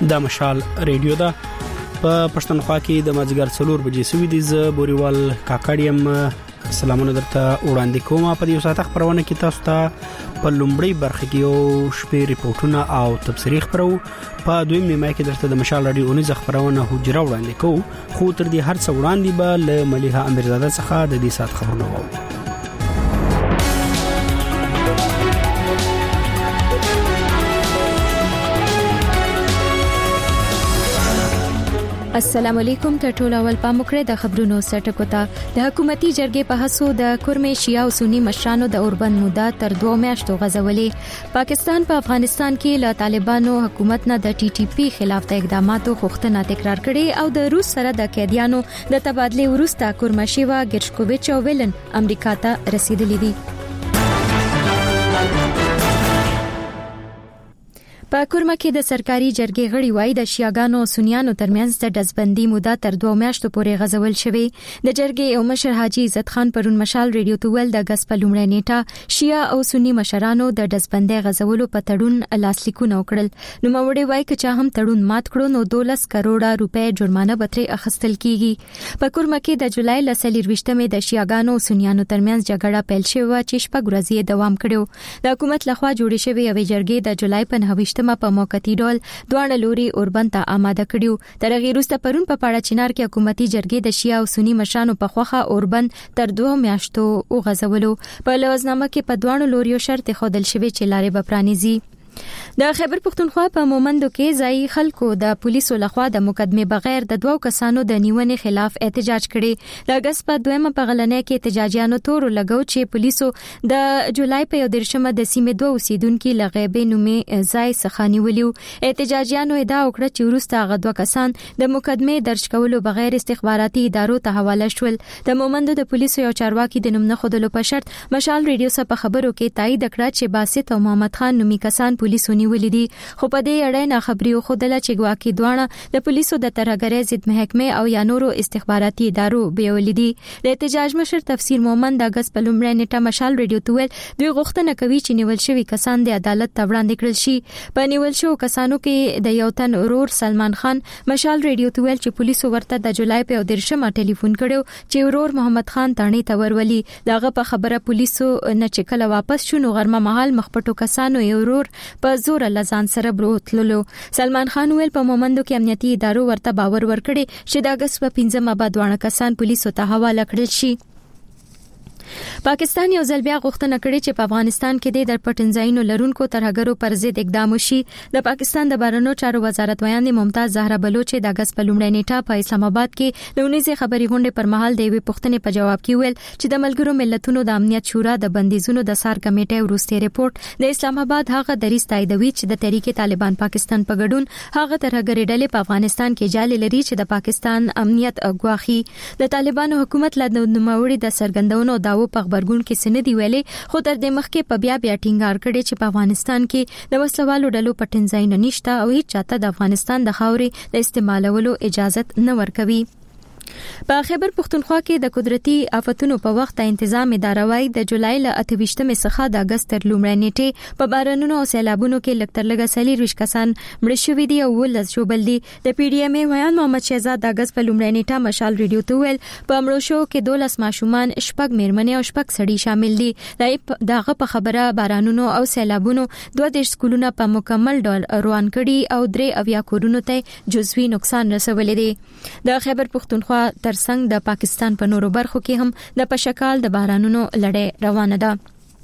د مشال ریډیو دا په پښتونخوا کې د مازیګر 4 بجې سوي دي. ز بوريوال کاکړیم سلامونه درته وړاندې کوم. په دې ساعت خبرونه کې تاسو ته په لومړی برخه کې یو شپې ریپورتونه او تبصری خبرو، په دویم نیمه کې درته د مشال رادیو اونیز خبرونه حجره وړاندې کوو. خو تر دې هر څه وړاندې به له مليحه امیرزاده څخه د دې ساعت خبرونه وو. السلام علیکم. ټول اول پاموکره د خبرونو سرټکو ته د حکومتي جرګې په هڅو د کورمې شیعه او سنی مشرانو د اوربند موده تر 2 میاشتو غځولې. پاکستان په افغانستان کې له طالبانو حکومت نه د ټي ټي پی خلاف د اقداماتو غوښتنه تکرار کړې او د روس سره د قیدیانو د تبادله وروسته کورمشیوا ګرشکوویچ او ویلن امریکا ته رسیدلې دي. په کورما کې د سرکاري جرګې غړي وایي د شیعاګانو او سنیانو ترمنځ د دزبندي موده تر 2 میاشتو پورې غځول شوې. د جرګې او مشر حاجی عزت خان پرون مشال ریډیو ته ویل د غس په لومړی نیټه شیعه او سنی مشرانو د دزبندي غځولو په تړون لاسلیکونه وکړل. نو موري وایي چې هم تړون مات کړو نو 12 کروڑه روپے جرمانه به ترې اخیستل کیږي. په کورما کې د جولای لسلې 20مې د شیعاګانو او سنیانو ترمنځ جګړه پیل شوه چې شپږ ورځې دوام کړو. د حکومت لخوا جوړې شوې یوې جرګې د جولای په 9 په موقتی ډول دوه لوري اوربند ته آماده کړیو. تر هغه وروسته پرون په پاړه چنار کې حکومتي جرګې د شیعه او سنی مشرانو په خوخه اوربند تر 2 میاشتو وغځولو. په لوزنامه کې په دوه لوريو شرط خودل شوی چې لارې به پرانیزي. د خیبر پختونخوا په مومندو کې ځای خلکو د پولیسو لخوا د مقدمه بغیر د 2 کسانو د نیونې خلاف احتجاج کړي. د اگست په 2مه په غلنۍ کې احتجاجیانو تور لګاو چې پولیسو د جولای په 13مه د سیمې 2 اوسیدونکو لغیبه نومې ځای څخه نیولیو. احتجاجیانو ادعا وکړه چې وروسته هغه 2 کسان د مقدمه درج کولو بغیر استخباراتي ادارو ته حواله شول. د مومندو د پولیسو یو چارواکي د نوم نه خودلو په شرط مشال ریډیو سره په خبرو کې تایید کړ چې باسط او محمد خان نومي کسان پولیسو نیولې دي. خو په دې اړه نه خبري خو دله چې ګواکې دوانه د پولیسو د ترهګرۍ ضد محکمه او یا نورو استخباراتي ادارو بیولې دي. د احتجاج مشر تفسیر مومند د اگست په لومړی نیټه مشال ریډیو ته ویل دوی غوښتنه کوي چې نیول شوی کسان د عدالت ته وړاندې کړل شي. په نیول شو کسانو کې د یو تن ورور سلمان خان مشال ریډیو ته ویل چې پولیسو ورته د جولای په 13مه ټلیفون کړو چې ورور محمد خان تانی ته ورولي. دغه په خبره پولیسو نه چې کله واپس شونه غرمه محل مخپټو کسانو یو ورور په زور لزان سره بروتللو. سلمان خان ویل په مومندو کې امنیتي ادارو ورته باور ورکړي چې د اگست په 15مه بعد دوه کسان پولیسو ته حواله کړل شي. پاکستان یو ځل بیا غوښتنه کړې چې په افغانستان کې د پټنځایونو لرونکو ترهګرو پر ضد اقدام وشي. د پاکستان د بهرنیو چارو وزارت ویاند ممتاز زهرا بلوچ د اگست په لومړی نیټه په اسلام آباد کې د ونیزې خبري غونډې پر مهال د یوې پوښتنې په جواب کې ویل چې د ملګرو ملتونو د امنیت شورا د بندیزونو د سار کمیټې وروستي ریپورت د اسلام آباد هغه دریځ تاییدوي چې د تحریک طالبان پاکستان په ګډون هغه ترهګري ډلې په افغانستان کې جالي لري چې د پاکستان امنیت غواخي. د طالبانو حکومت له نوموړي د سرګندونو داو په خبرګون کې سندې ویلې خو تر دې مخکې په بیا ټینګار کړي چې په افغانستان کې د وسلوالو ډلو پټنځای نه نشته او هیڅ چاته د افغانستان د خاورې د استعمالولو اجازه نه ورکوي. په خیبر پختونخوا کې د قدرتي آفتونو په وخت تنظیم اداره وايي د جولای ل 28مې څخه د اگست تر لومړۍ نیټې په بارانونو او سیلابونو کې لکتر لګا سلی ریش کسان مړ شوي دي او ولز جوړل دي. د پی ډی ایم ای ویان محمد شهزاد د اگست په لومړۍ نیټه مشال ریډیو ته ویل په مړو شو کې 12 ماشومان شپږ میرمنې او شپږ سړي شامل دي. دغه په خبره بارانونو او سیلابونو 22 سکولونه په مکمل ډول روان کړي او 3 کورونو ته جزوي نقصان رسولې دي. د خیبر پختونخوا ترڅنګ د پاکستان په نورو برخو کې هم د پشکال د بارانونو لړۍ روانه ده.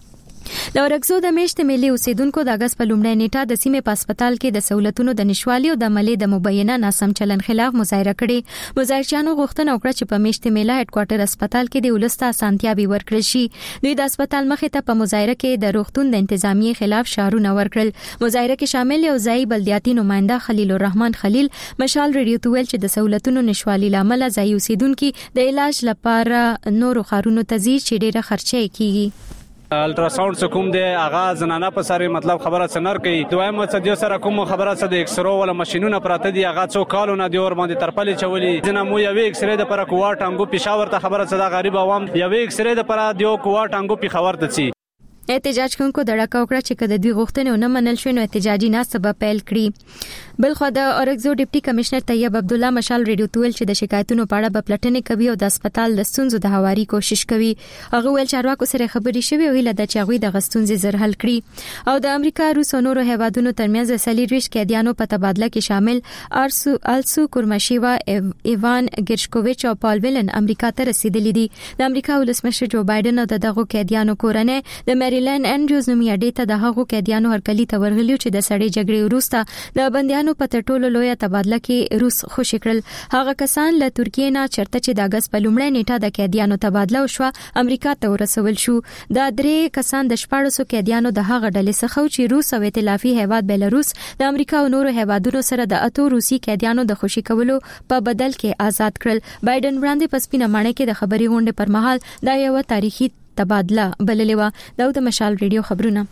د ورغزو د میشت ملي اوسیدونکو د اگست په لومړی نیټه د سیمې په هسپتال کې د سہولتونو د نشوالي او د عملې د مبینه ناسم چلن خلاف مظاهره کړې. مظاهرچیانو غوښتنه وکړه چې په میشت ملي هډ کوارټر هسپتال کې د ولسته اسانتیاوي ورکړل شي. دوی د هسپتال مخې ته په مظاهره کې د روغتون د انتظامیې خلاف شعارونه ورکړل. مظاهره کې شامل یو ځای بلدیاتي نماینده خلیل الرحمن خلیل مشال ریډیو ته ویل چې د سہولتونو نشوالي لامل ځای اوسیدونکو د علاج لپاره نورو خارونو ته ځي چې ډیره خرچه کیږي. الټراساوند کوم دی هغه زنانه په سره مطلب خبره سنر کوي. دویم څه دی سره کوم خبره څه د ایکسرو ولا ماشينونه پراته دي هغه څو کالونه دی اور باندې ترپلې چولي. جنا مو یو ایکسری د پر کوارټ انګو پېښور ته خبره څه دا غریب عوام یو ایکسری د پر دیو کوارټ انګو پېښور ته چی احتجاج کوونکو د ډاکا وکړه چې کله دوی غوښتنه نه منل شوی نو احتجاجي ناسبه پیل کړي. بلخو د اورګزو ډیپټي کمشنر طیب عبد الله مشال ریډیو تویل چې د شکایتونو په اړه په پلټنې کوي او د هسپتال د ستونزو د هواري کوشش کوي. هغه ویل چارواکو سره خبرې شوې او هیله ده چې هغه د غستونځي زر حل کړي. او د امریکا روس او نورو هیوادونو ترمنځ سلیریش قیدیانو په تبادله کې شامل آلسو کورماشیوا، ایوان ګرشکوویچ او پال ویلن امریکا ته رسیدلي دي. د امریکا ولسمشر جو بایدن او دغه قیدیانو کورنۍ د میریلند انډریوز نومي اډې ته دغه قیدیانو هرکلی ته ورغلیو چې د سړې جګړې وروسته د بنديانو په ټولو لوی تبادله کې روس خوشی کړل. هغه کسان له ترکیې نه چرته چې د اگست په لومړۍ نیټه د قیدیانو تبادله وشو امریکا ته ورسول شو. دا درې کسان د 1400 قیدیانو د هغه ډلې څخه چې روس او ائتلافي هیواد بیلاروس د امریکا او نورو هیوادونو سره د اتو روسي قیدیانو د خوشی کولو په بدل کې آزاد کړل. بایدن وړاندې په سپینه ماڼۍ کې د خبري غونډې پر مهال دا یو تاریخي تبادله بللې و. د مشال ریډیو خبرونه.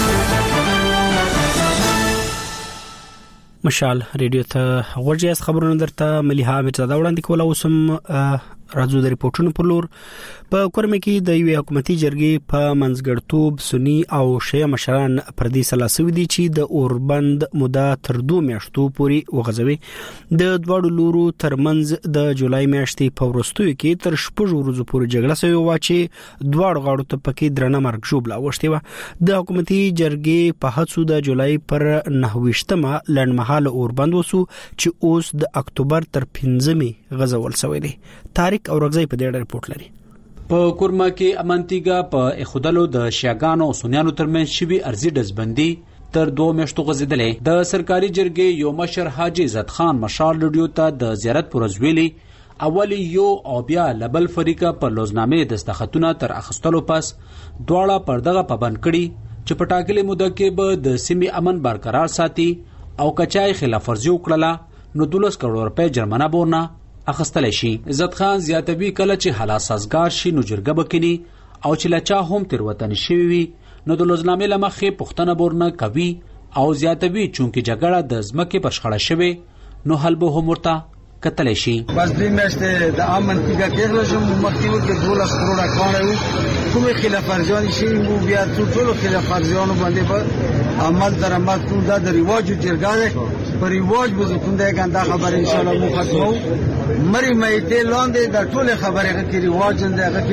مشال ریډیو ته غوړجیاس خبرونه درته مليحه امجد وړاندې کوله. اوسم راځو د ریپورتونو پر لور. په کورمه کې د یو حکومتي جرګې په منځګړتوب سنی او شیعه مشران پردي سلاسوي دي چې د اوربند موده تر 2 میاشتو پورې وغځوي. د دوړو لورو ترمنځ د جولای میاشتې په ورستیو کې تر 6 ورځې پورې جګړه شوې و چې دوړو غاړو ته پکې درنه مرګ جوړه وشته و. د حکومتي جرګې په هڅو د جولای پر 9مه لړمحاله اوربند وسو چې اوس د اکتوبر تر 15مې غځول شوی دی. تاریخ او رغزي په دې ریپورت لري. په کورما کې امنتیګا په اخودلو د شیعاګانو او سنیانو ترمنځ شوی ارزي دزبندي تر 2 میاشتو غځیدلې. د سرکاري جرګې یو مشر حاجی عزت خان مشال ریډیو ته د زیارت پر ورځ اولی یو او بیا لبل فریقه پر لوزنامې دستخطونه تر اخستلو پس دواړه پر دغه پابند کړي چې په ټاکلې موده کې به د سیمې امن برقرار ساتي او کچای خلاف ورزي وکړه نو 12 کروڑ روپے جرمانه بورنه اخستل شي. عزت خان زیاتوي کله چې حالات سازگار شي نو جرګه بکینی او چې لچا هم تر وطن شي وي نو د لوزنامې لمخې پښتنه بورنه کوي او زیاتوي چونکه جګړه د ځمکې پر شخړه شوی نو حل به هم ورته کتل شي. بس دې مشته د امن کېږي چې موږ مخکې ورته 12 کروڑه کانو کومه خلاف ورزي شي مو بیا ټول خلاف ورزيانو باندې په عمل در عمل ټول د ریواج جرګه پر ریواج بزرګون دا ګنده خبر ان شاء الله مو ختمو مری مېته لاندې د ټول خبره کې ریواج اندغه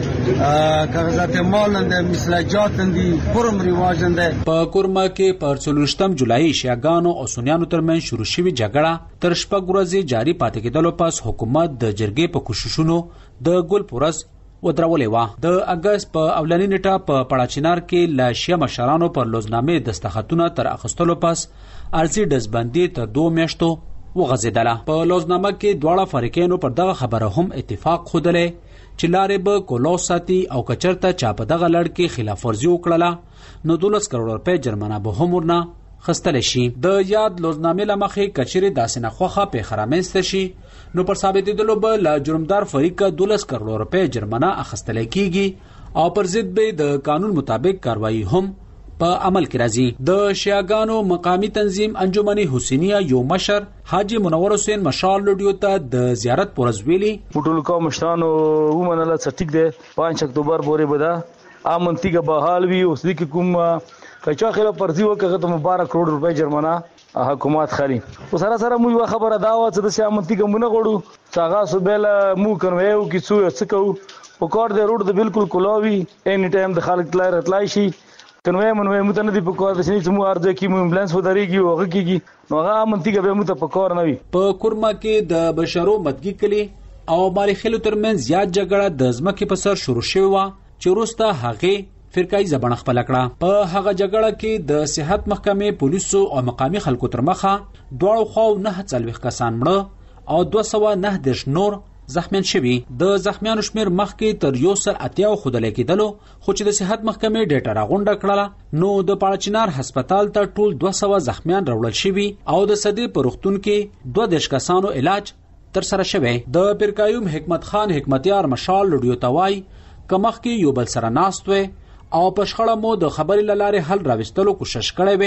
کې کاغذات مال اند مسلجات اندي پرم ریواج اند. په کورما کې پر 14 جولای شیعاګانو او سنیانو ترمنځ شروع شوی جګړه تر شپږ ورځې جاری پاتې کېدلو پس حکومت د جرګې په کوششونو د ګل پورس ودرولې و. د اگست په اولنی نیټه په پړاچینار کې لا شیعه مشرانو پر لوزنامې دستخطونه تر اخستلو پس ارزي دزبندي تر 2 میاشتو وغځیدله. په لوزنامه کې دواړه فریقینو پر دغه خبره هم اتفاق خوده چې لارې به کولو ساتي او کچرته چا په دغه لړ کې خلاف ورزي وکړه نو 12 کروڑ روپے جرمانه به هم ورنه خستل شي. د یاد لوزنامې لمخې کچري داسنه خوخه په خرامنست شي نو پر ثابتېدلو به لا جرمدار فریق 12 کروڑ روپے جرمانه اخستل کیږي او پر ضد به د قانون مطابق کاروایی هم په عمل کې راځي. د شیعاګانو مقامی تنظیم انجمن حسینیه یو مشر حاجی منور حسین مشال ریډیو ته د زیارت پورز ویلي ټول قوم مشرانو ومنله چې ټیک ده 5 اکتوبر پورې بدا امنتیګه بحال وی اوس د کوم کچا خلاف ورزي وکړه ته 12 کروڑ روپے جرمانه حکومت خالي. او سره مو خبره دا و چې د امنتیګه مونږ غوړو څنګه سوبل مو کنویو کی څه کو په کور د روډ د بالکل کلاوي اني ټایم د خلک تلای راتلای شي کنوې منوې متنه دی په کور د شنی چې مو ارزه کی مو امبولانس ودرېږي او هغه کیږي نو هغه منطقه به مو ته په کور نه وي. په کورما کې د بشرو مدګي کلی او مالخلو ترمن زیات جګړه د ځمکې په سر شروع شوه چې وروسته هغه فرقای زبان خپل کړه. په هغه جګړه کې د صحت محکمې پولیسو او مقامی خلکو تر مخه دوه خو نه څلوي کسان مړه او 209 نور زخمیان شوي. د زخمیانو شمیر مخکې تر 180 خودل کېدلو خو چې د صحت محکمې ډیټا راغونډه کړله نو د پاړچینار هسپتال ته ټول 200 زخمیان راوړل شوي او د صدې په روغتون کې 22 کسانو علاج تر سره شوی. د پرکایوم حکمت خان حکمتیار مشال ریډیو توای کمخ کې یو بل سره ناست و او په شخړه مو د خبرې لاره حل راوستلو کوشش کړې و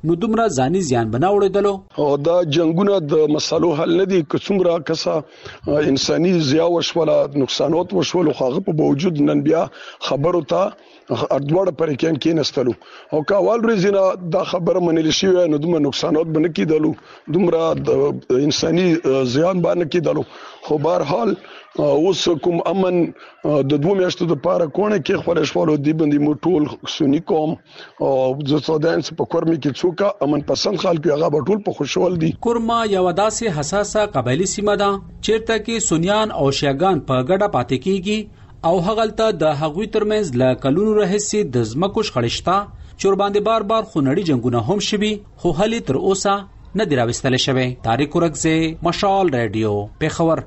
نو دومره ځاني زیان بناوړېدلو او دا جنگونه د مسالو حل نه دي کومره کسا انساني زیاو وشوله نقصانات وشول خو په باوجود نن بیا خبرو ته اردوړ پر کې نستلو او کاوال ورځینه دا خبره منل شي نو دومره نقصانات باندې کیدلو دومره انساني زیان باندې کیدلو خو بهر حال اوس کوم امن د 2 میاشتو د پاره کونه کې خورشوالو دی باندې موټول سونی کوم او د سودانس په کورمي کې څوک امن پسند خلک هغه بټول په خوشحال دي. کورما یو داسې حساسه قبایلی سیمه ده چیرته کې سونیان او شیعاګان په ګډه پاتې کیږي او هغلته د هغوی ترمنځ ل کلونو راهیسې د زمکو شخړشتا چور باندې بار بار خونړي جنگونه هم شوي خو هلي تر اوسه نه دی راوستل شوی. طارق ورکزه مشال رادیو پیښور.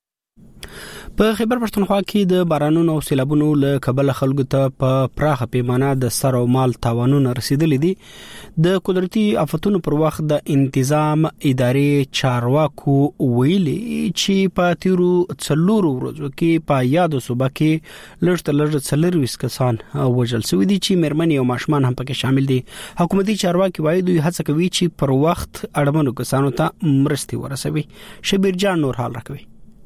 په خیبر پښتونخوا کې د بارانونو او سیلابونو له کبله خلکو ته په پراخه پیمانه د سر او مال تاوانونه رسیدلې دي. د قدرتي آفتونو پر وخت د انتظام ادارې چارواکو ویلي چې په تیرو 4 ورځو کې په یادو صوبه کې لږ 40 کسان وژل شوي دي چې مېرمنې او ماشومان هم پکې شامل دي. حکومتي چارواکي وايي دوی هڅه کوي چې پر وخت اړمنو کسانو ته مرستې ورسوي. شبیر جان نور حال راکوي.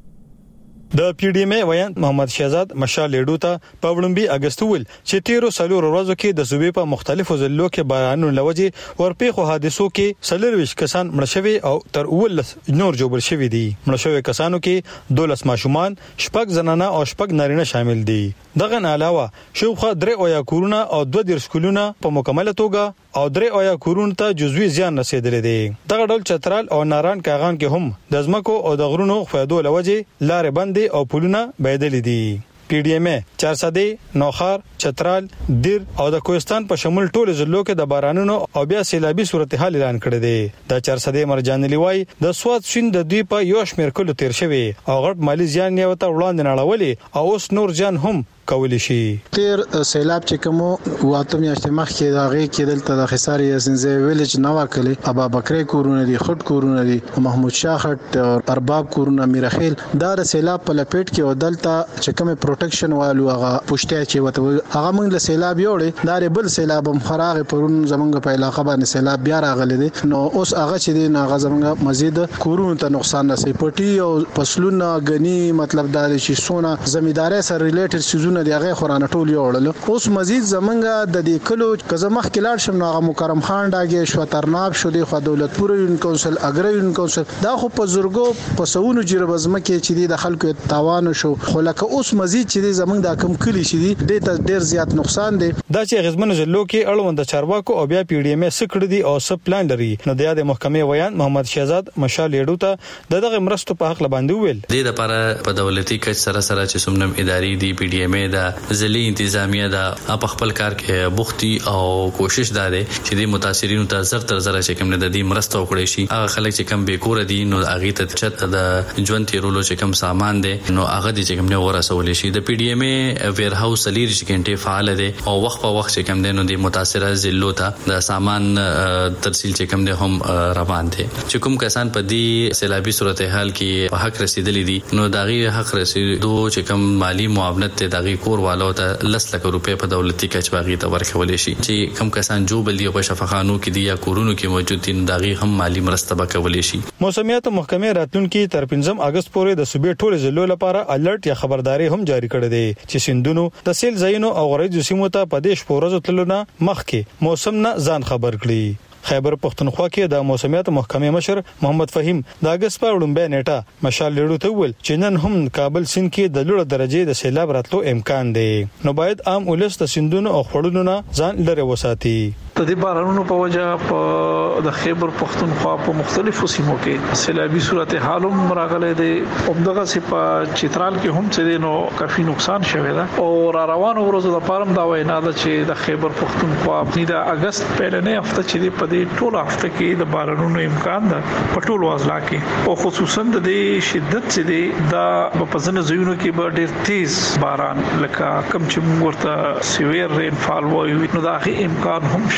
د پی ډی ایم ویان محمد شهزاد مشال لیډو ته په وړاندې اگست ول چې 13 ورځو کې د صوبې په مختلفو ضلعو کې بارانونو لوجې ورپېخو حادثو کې 40 کسان مړ شوي او تر 19 نور جوړ شوي دي. مړ شوي کسانو کې 12 ماشومان 6 زنانه او 6 نارینه شامل دي. دغه علاوه شوخه 3 کورونه او 2 سکولونه په مکمله توګه او 3 کورونه ته جزوی زیان رسیدلې دي. دغه ډول چترال او ناران کاغان کې هم د ځمکو او د غرونو خویدو لوجې لارې بندې او پلونه بایدلې دي. پی ډی ایم 400 نوخار چترال دیر او د کوهستان په شمول ټول ضلعو کې د بارانونو او بیا سیلابي صورتحال اعلان کړی دی. د 400 مرجان لیوای د سواد شین د دوی په یو شمیر کلو تیر شوی او غټ مالی زیان یې وته وړاندې نړولې او اوس نور جان هم کولی شي. تیر سیلاب چې کوم واته میاشتې مخکې دا غي کې دلته د خساري یاسنزه ویلج نو کلی ابا بکرې کورونه دي خټ کورونه دي محمود شاه خټ او ارباب کورونه میرخیل دا د سیلاب په لپیټ کې او دلته چې کوم پروټیکشن والو هغه پښته چې وته هغه موږ له سیلاب یوړې دا بل سیلاب هم خراغ پرون زمونږ په علاقې باندې سیلاب بیا راغلی دي نو اوس هغه چې دي هغه زمونږ مزید کورونه ته نقصان رسي پټي او فصلونه غني مطلب دا چې سونه زمینداري سره ریلیټډ سيزونه دی هغه خورانه ټول یوړل. اوس مزید زمونږ د دې کلو کزمخ کلاړ شم نو هغه مکرم خان داګه شو ترناب شو دی خو دولتپور یون کونسل اګر یون کونسل دا خو په زورګو په سونو جربزمه کې چې د خلکو تاوان شو خو لکه اوس مزید چې زمونږ د کم کلی شي دی د ډیر زیات نقصان دی. دا چې غزمن ضلعو کې اړوند چارواکو او بیا پی ډی ایم سکړه دي او سب پلان لري نو د یاد محکمې ویان محمد شهزاد مشال لیډو ته دغه مرستو په حق لباندې ویل د لپاره په دولتي کچ سره چې سمنم اداري دی پی ډی ایم دا ځلې انتظامیه دا په خپل کار کې بوختي او کوشش داده چې د متاثرینو ته زر تر زر چې کوم د دې مرسته وکړي شي. هغه خلک چې کوم بیکور دي نو هغه ته چت د ژوند تیرولو چې کوم سامان دي نو هغه دي چې کوم نه ورسول شي. د پی ډی ایم ویر هاوس لري چې کنټه فعال دي او وخت په وخت چې کوم دي نو د متاثره ضلعو ته د سامان ترسیل چې کوم دي هم روان دي. چې کوم کسان په دې سیلابي صورتحال کې په حق رسیدلې دي نو داغي حق رسیدو چې کوم مالی معاونت ته داغي کور والو ته 10 لک روپے په دولتي کچواغي ته ورکول شي. چې کم کسان جو بل دی په شفاخانو کې دی یا کورونو کې موجود دي داغي هم مالی مرسته وکول شي. موسمیات محکمې راتلونکي تر 15 اگست پورې د صوبې ټول ضلعو لپاره الرټ یا خبرداري هم جاری کړې ده چې سیندونو د سیل ځایونو او غوړې سیمو ته په دیش پورزو تلونه مخکې موسم نه ځان خبر کړي. خیبر پختونخوا کې د موسمیات محکمې مشر محمد فهیم د اگست په وړاندې نیټه مشال لیډو ته ویل چې نن هم کابل سیند کې د لوړ درجه د سیلاب راتلو امکان دی نو باید عام ولس د سیندونو او خړونو نه ځان لري وساتي. د دې بارانونو په وجه په د خیبر پختونخوا په مختلفو سیمو کې سیلابي صورتحال هم راغلي دي او دغه په چترال کې هم څه نو کافي نقصان شوی ده او را روانو ورځو د پارم دا وینا ده چې د خیبر پختونخوا د اگست پهلنې هفته چې په دې ټول هفته کې د بارانونو امکان ده په ټول وضع کې او خصوصا د شدت چې دی دا په ځینو ځایونو کې به ډېر تیز باران لکه کم چې ورته سیویر رین فال وایي نو دا هغه امکان هم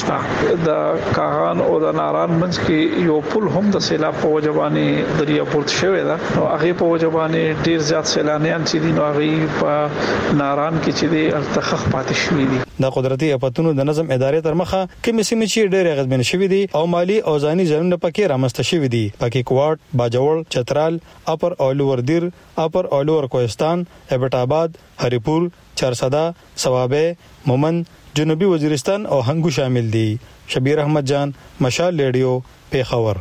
شته د کاغان او د ناران منځ کې یو پل هم د سیلاب په وجبانه دریا پورت شوی دا او هغه په وجبانه ډیر زیات سیلانیان چې دي نو هغه په ناران کې چې دي التخخ پاتې شوی دي د قدرتي اپاتونو د نظم ادارې تر مخه کومې سیمې چې ډېر غزبن شوی دي او مالی او ځاني ځنونه پکې رامسته شوی دي پکې کوټ باجوړ چترال اپر او لوور دیر اپر او لوور کوهستان ابټ آباد هریپور چارسدا ثوابه مومن جنوبي وزیرستان او هنګو شامل دي. شبیر احمد جان مشال ریډیو پیښور.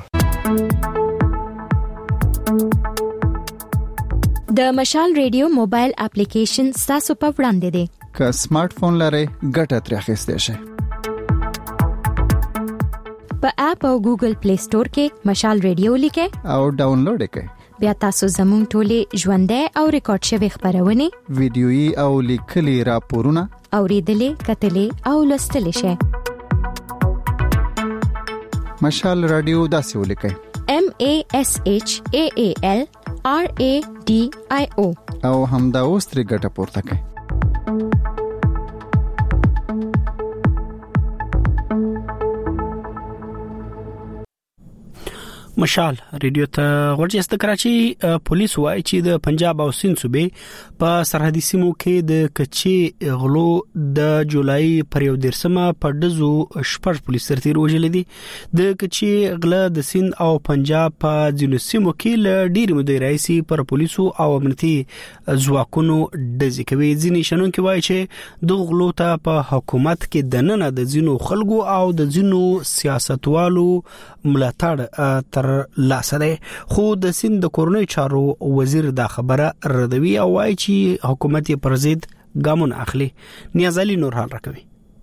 د مشال ریډیو موبایل اپلیکیشن تاسو په وړاندې دی. که سمارټ فون لرئ ګټه ترې اخیستئ شئ. په اپ او ګوګل پلی سٹور کې مشال ریډیو لیکئ او ډاونلوډ کړئ. بیا تاسو زموږ ټولې ژوندۍ او ریکارډ شوی خبرونه ویډیويي او لیکلي راپورونه اوریدلې کتلې او لوستلې شئ. مشال رادیو داسې ولیکئ MASHAAL RADIO او همدا اوس ترې ګټه پورته کړئ. مشال ریډیو ته ورجست کراچي پولیس وایي چې د پنجاب او سند صوبې په سرحدي سیمو کې د کچي غلو د جولای پر 13 په دزو شپږ پولیس ترتیر وژل دي. د کچي غله د سند او پنجاب په ځینو سیمو کې ل ډیر مودې رئیسي پر پولیسو او امنیتي ځواکونو د ځکوي ځینې شنن کې وایي چې د غلو ته په حکومت کې د نن د ځینو خلکو او د ځینو سیاستوالو ملاتړ تر لاسه ده. خو د سند د کورنۍ چارو وزیر دا خبره ردوي او وايي چې حکومت یې پر ضد ګامونه اخلي. نیاز علي نور حال راکوي.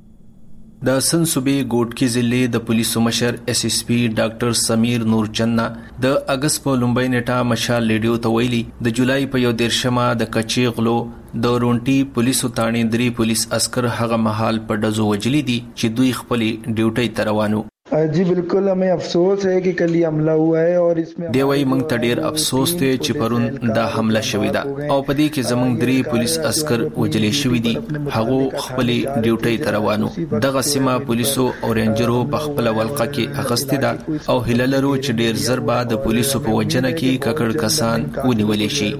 د سند صوبې ګوټکی ضلع د پولیسو مشر SSP ډاکټر سمیر نور چننا د اگست په لومبۍ نیټه مشال ریډیو ته ویلي د جولای په 11 د کچي غلو د رونټي پولیسو تانې 3 پولیس عسكر هغه مهال په دزو وجلي دي چې دوی خپل ډیوټي تروانو. जी बिल्कुल हमें अफसोस है कि कल ये हमला हुआ है और इसमें دی وای مونږ ته ډیر افسوس دی چې پرون دا حمله شوې ده او په دې کې زمونږ 3 پولیس عسكر وجلې شوې دي. هغه خپل ډیوټي تروانو. دغه سیمه پولیسو او رینجرو په خپل ولقه کې اغستې ده او هللرو چې ډیر زر بعد پولیسو په وجنه کې ککړ کسان ونیولې شي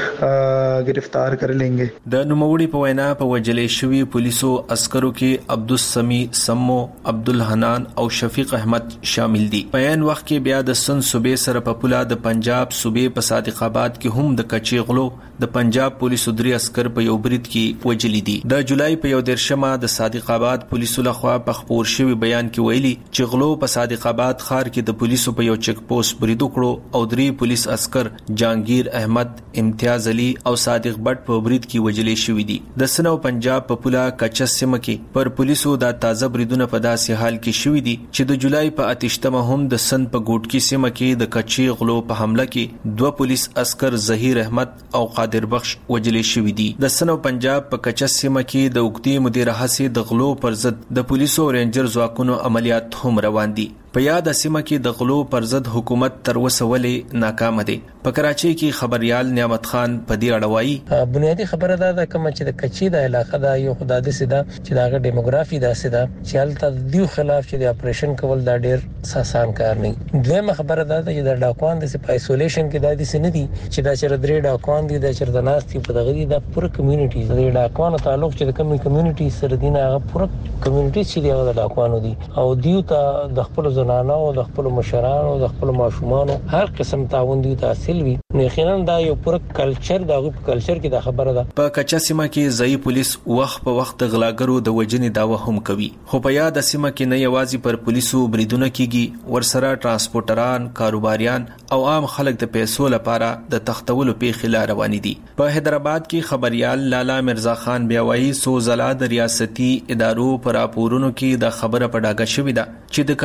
گرفتار کر لینګي. د نوموړي په وینا په وجلې شوی پولیسو عسكرو کې عبدالسمی سمو عبدالحنان او شفیق احمد شامل دي. په ان وخت کې بیا د سند صوبې سره په پولا د پنجاب صوبې په صادق آباد کې هم د کچي غلو د پنجاب پولیسو 3 عسكر په یو برید کې وجلي دي. د جولای په 11 د صادق آباد پولیسو لخوا په خبر شوی بیان کې ویلي چې غلو په صادق آباد ښار کې د پولیسو په یو چک پوسټ برید وکړو او 3 پولیس عسكر جانگیر احمد امتیاز علي او صادق بټ په برید کې وجلي شوی دي. د سند او پنجاب په پولا کچا سیمه کې پر پولیسو د تازه بریدونه په داسې حال کې شوی دي چې د جولای په 28 هم د سند په ګوټکی سیمه کې د کچي غلو په حمله کې 2 پولیس عسكر ظهیر احمد او قادر بخش وجلې شوی دي. د سند او پنجاب په کچا سیمه کې د وګړي مدیر حسي د غلو پر ضد د پولیسو او رینجر ځواکونو عملیات هم روان دي. په یاد سیمه کې د غلو پر ضد حکومت تر اوسه ولې ناکام دی. په کراچۍ کې خبريال نعمت خان په دې اړه وایي بنیادی خبره ده کوم چې د کچي د علاقې دا یو خدای د سیده چې دا ډیموګرافي دا سیده چې هلته دیو خلاف چې د اپریشن کول دا ډیر آسان کار نه. دویمه خبره ده چې د ډاکوان د سپایسولیشن کې د دې سندي چې دا چر درې ډاکوان دي د چر د ناستي په دغه دي د پوره کمیونټي د ډاکوان تعلق چې د کمیونټي سره دینه هغه پوره کمیونټي چې د ډاکوانو دي او دیو ته د خپل زنانو او د خپل مشرانو او د خپل ماشومانو هر قسم تعاون دی تحصیل وي. نو خینن دا یو پوره کلچر دا کلچر کې دا خبره ده. په کچا سیمه کې ځای پولیس وخت په وخت غلاګرو د وجنې داوا هم کوي. خو په یاد سیمه کې نه یوازې پر پولیسو بریدونه کیږي ورسره ترانسپورټران کاروباریان او عام خلک د پیسو لپاره د تختولو پیښې لا روان دي. په حیدرآباد کې خبريال لالا مرزا خان بیا وایي سو زلا د ریاستي ادارو پر راپورونو کې د خبره پډاګه شوې ده چې د کچي غلو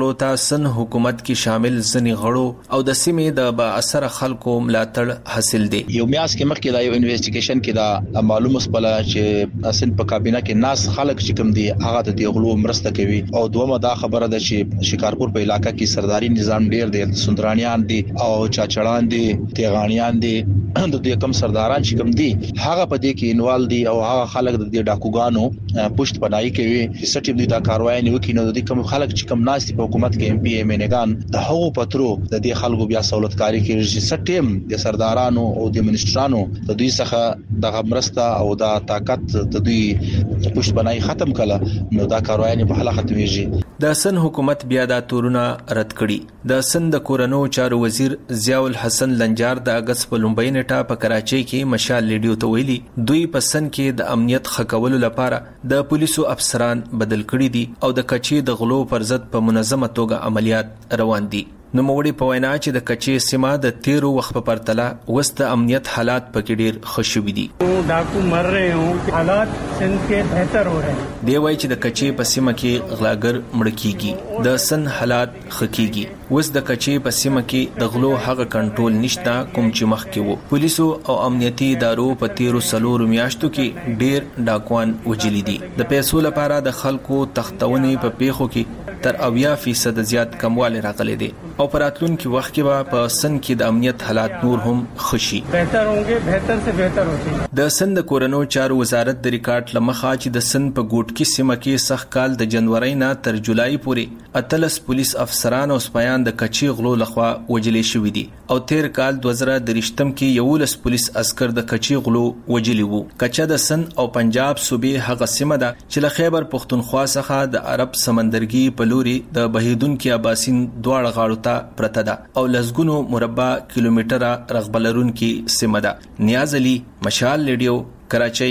خبرو ته سن حکومت کې شامل ځنی غړو او د سیمې د با اثر خلکو ملاتړ حاصل دي. یو میاس کې مخکې دا یو انویسټیګیشن کې دا معلومه سپله چې اصل په کابینه کې ناس خلک چې کوم دي هغه د غلو مرسته کوي او دومره دا خبره ده چې شکارپور په علاقې کې سرداري نظام ډیر دی، سندرانیان دي او چاچړان دي، تیغانیان دي، د دې کم سرداران چې کوم دي هغه په دې کې انوال دي او هغه خلک د ډاکوګانو پښت پناهي کوي چې سټیم دي دا کاروای نه وکړي. نو د دې کم خلک چې کم ناس په حکومت کې MP MNګان د هغو پترو د دې خلکو بیا سہولتکاری کوي چې سټیم د سردارانو او د منسټرانو د دوی څخه د مرسته او د طاقت د دوی پښت بنای ختم کړه، نو دا کاروای په حل ختميږي. د سن حکومت بیا دا تورونه رد کړي. د سن د کورونو چارو وزیر ضیاء الحسن لنجار د اگست په لومبۍ نیټه په کراچۍ کې مشال لیډیو ته ویلي دوی په سن کې د امنیت خکولو لپاره د پولیسو افسران بدل کړي دي او د کچې د غلو پر ضد په منظمه توګه عملیات روان دي. نو موړي په وینا چې د کچې سیمه د 13 وخت په پرتله وست امنیت حالات پکې ډیر خوشبي دي. ډاکو مر رہے ہوں، حالات سن کے بہتر ہو رہے ہیں. دی وای چې د کچې په سیمه کې غلاګر مړ کیږي، د سن حالات خکېږي. وس د کچې په سیمه کې د غلو هغه کنټرول نشته کوم چې مخکې وو. پولیسو او امنیتي ادارو په 13 میاشتو کې ډیر ډاکوان وجلی دي. د پیسو لپاره د خلکو تختونې په پیښو کې تر 80% زیات کمواله راغلي دي او پراتلونکو وخت کې به په سن کې د امنیت حالات نور هم خشي بهتر هونګي، بهتر سے بهتر ہوشي. د سن د کورونو چارو وزارت د ریکارډ لمخه چې د سن په ګوټ کې سیمه کې سخت کال د جنوري نه تر جولای پورې 13 پولیس افسران او سپایان د کچې غلو لخوا وجلې شوې دي او تیر کال 2023 کې 11 پولیس عسكر د کچې غلو وجلې وو. کچه د سن او پنجاب صوبې هغه سیمه ده چې له خیبر پختونخوا څخه د عرب سمندرګي په لوري د بهیدونکو اباسین دواړه غاړو ته پرته ده او لسګونو مربع کیلومتره رغبلرونکو سیمه ده. نیاز علي، مشال ریډیو، کراچۍ.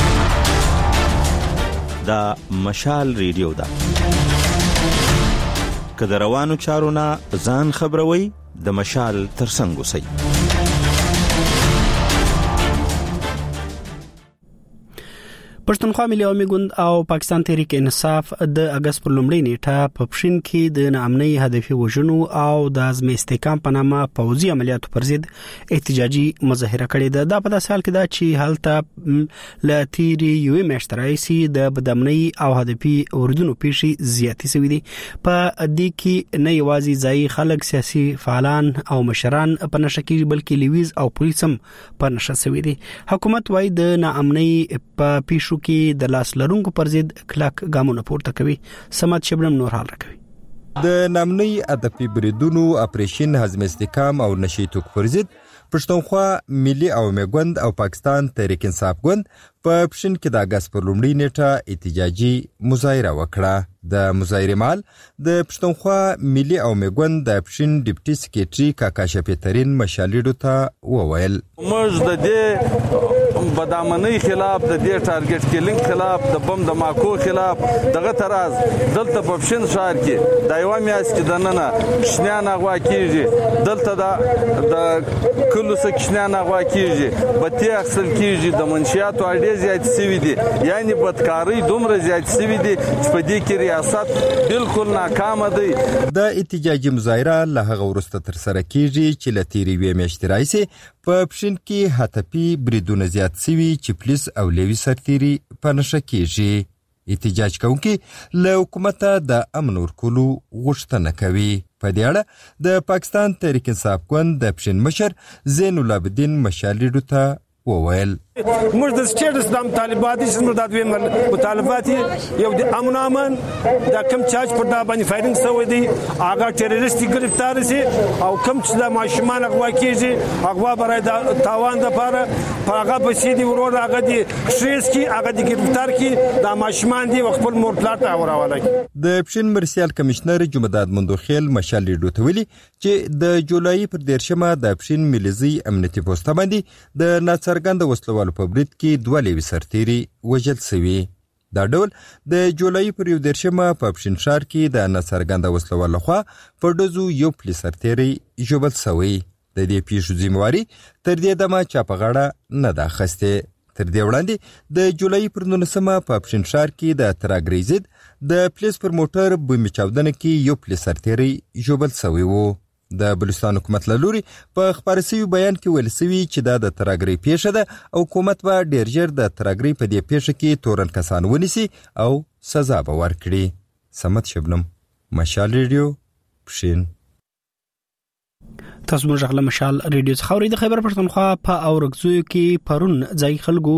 دا مشال ریډیو ده. کله روانو چارونه ځان خبروي د مشال ترڅنګ اوسئ. پښتونخوا ملي عوامي ګوند او پاکستان تحریک انصاف د اگست پر لومړۍ نیټه په پښین کې د ناامنۍ هدفي وژنو او د ازمې استحکام په نامه پوځي عملیاتو پر ضد احتجاجي مظاهره کړې ده. دا په داسې حال کې ده چې هلته ل تیری یو میاشت راځي د بدامنۍ او هدفي وردونو پیښې زیاتې شوې دي. په دې کې نه یوازې ځای خلک، سیاسي فعالان او مشران په نشه کې بلکې لیویز او پولیس هم په نشه شوي دي. حکومت وايي د ناامنۍ په پیښو کې د لاس لرونکو پر ضد کلک ګامونه پورته کوي. سمات شبنم نور حال راکوي. د نامنۍ هدفي بریدونو اپریشن حزم استحکام او نشي توک پر ضد پښتونخوا ملي عوامي ګوند او پاکستان تحریک انصاف ګوند په پښین کې د اگست پر لومړۍ نیټه احتجاجي مظاهره وکړه. د مظاهره مال د پښتونخوا ملي عوامي ګوند د پښین ډیپټي سکریټري کاکا شفیترین مشالیډو ته وویل موږ د دې بدامنۍ خلاف، د دې ټارګټ کیلینګ خلاف، د بم د ماکو خلاف دغه تراز دلته په پښین شهر کې د یو میاشت کې د ننه کښنیان اغوا کیږي، دلته د کلو څخه کښنیان اغوا کیږي، بتی اخسل کیږي، د منشیاتو اړې زیات سوي دي، یعنی بدکاری دومره زیات سوي دي چې په دې کې ریاست بالکل ناکامه دی. د احتجاجي مظاهره له هغه وروسته تر سره کیږي چې له تیرې میاشتې راځي په پښین کې هدفي بریدونه زیات سوي چې پولیس او لیوي سرتیري په نشه کیږي. احتجاج کوونکي له حکومت د امن ورکولو غوښتنه کوي. په دې اړه د پاکستان تحریک انصاف ګوند د پښین مشر زین العابدین مشالیډو ته وویل موږ د سټیټس د مطالبات چې موږ د دوی مطالبات یو د امن د کم چارج پر دا باندې فایرینګ شوی دی، هغه ټیرریسټي گرفتار شي او کم چې د ماشومان اغوا کیږي، اغوا برای د تاوان د لپاره هغه بسې دی ورور هغه دی شریس کی هغه دی گرفتار کی د ماشومان دی خپل مور پلاټ اوراواله. د پښین مرسیال کمشنر جمعداد مندوخیل مشالیډو ته ویلي چې د جولای پر 13مه د پښین مليزي امنیتي پوسټ باندې د ناڅرګند وسلو په برید کې 2 لیوي سرتیري وژل شوي. دا ډول د جولای پر 13مه په پښین ښار کې د ناڅرګند وسلو لخوا په ډزو یو پولیس سرتیري ژوبل شوی. د دې پیښو ذمہواری تر دې دمه چا په غاړه نه ده اخیستې. تر دې وړاندې د جولای پر 19 په پښین ښار کې د تراګری ضد د پولیس پر موټر بومي چاودنه کې یو پولیس سرتیری ژوبل شوی و. د بلوچستان حکومت له لوري په خپاره شوي بیان کې ویل شوي چې دا د تراګری پیښه ده او حکومت به ډېر ژر د تراګری په دې پیښه کې تورن کسان ونیسي او سزا به ورکړي. سمت شبنم، مشال ریډیو، پښین. تاسو موږ غل مشال ریډیو څخه اورئ. د خیبر پښتونخوا په اورګزو کې پرون ځای خلکو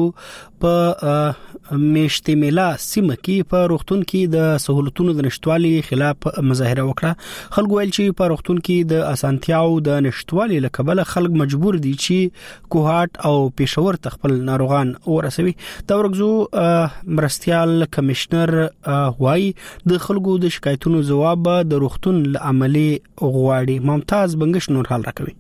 په میشتې میلا سیمه کې په روغتون کې د سہولتونو د نشټوالي خلاف مظاهره وکړه. خلک ویل چې په روغتون کې د اسانتیاو د نشټوالي لکبله خلک مجبور دي چې کوهات او پېښور ته خپل ناروغان ورسوي. د اورګزو مرستيال کمشنر وای د خلکو د شکایتونو جواب د روغتون عملی غواړي. ممتاز بنگش نور حال راکوي.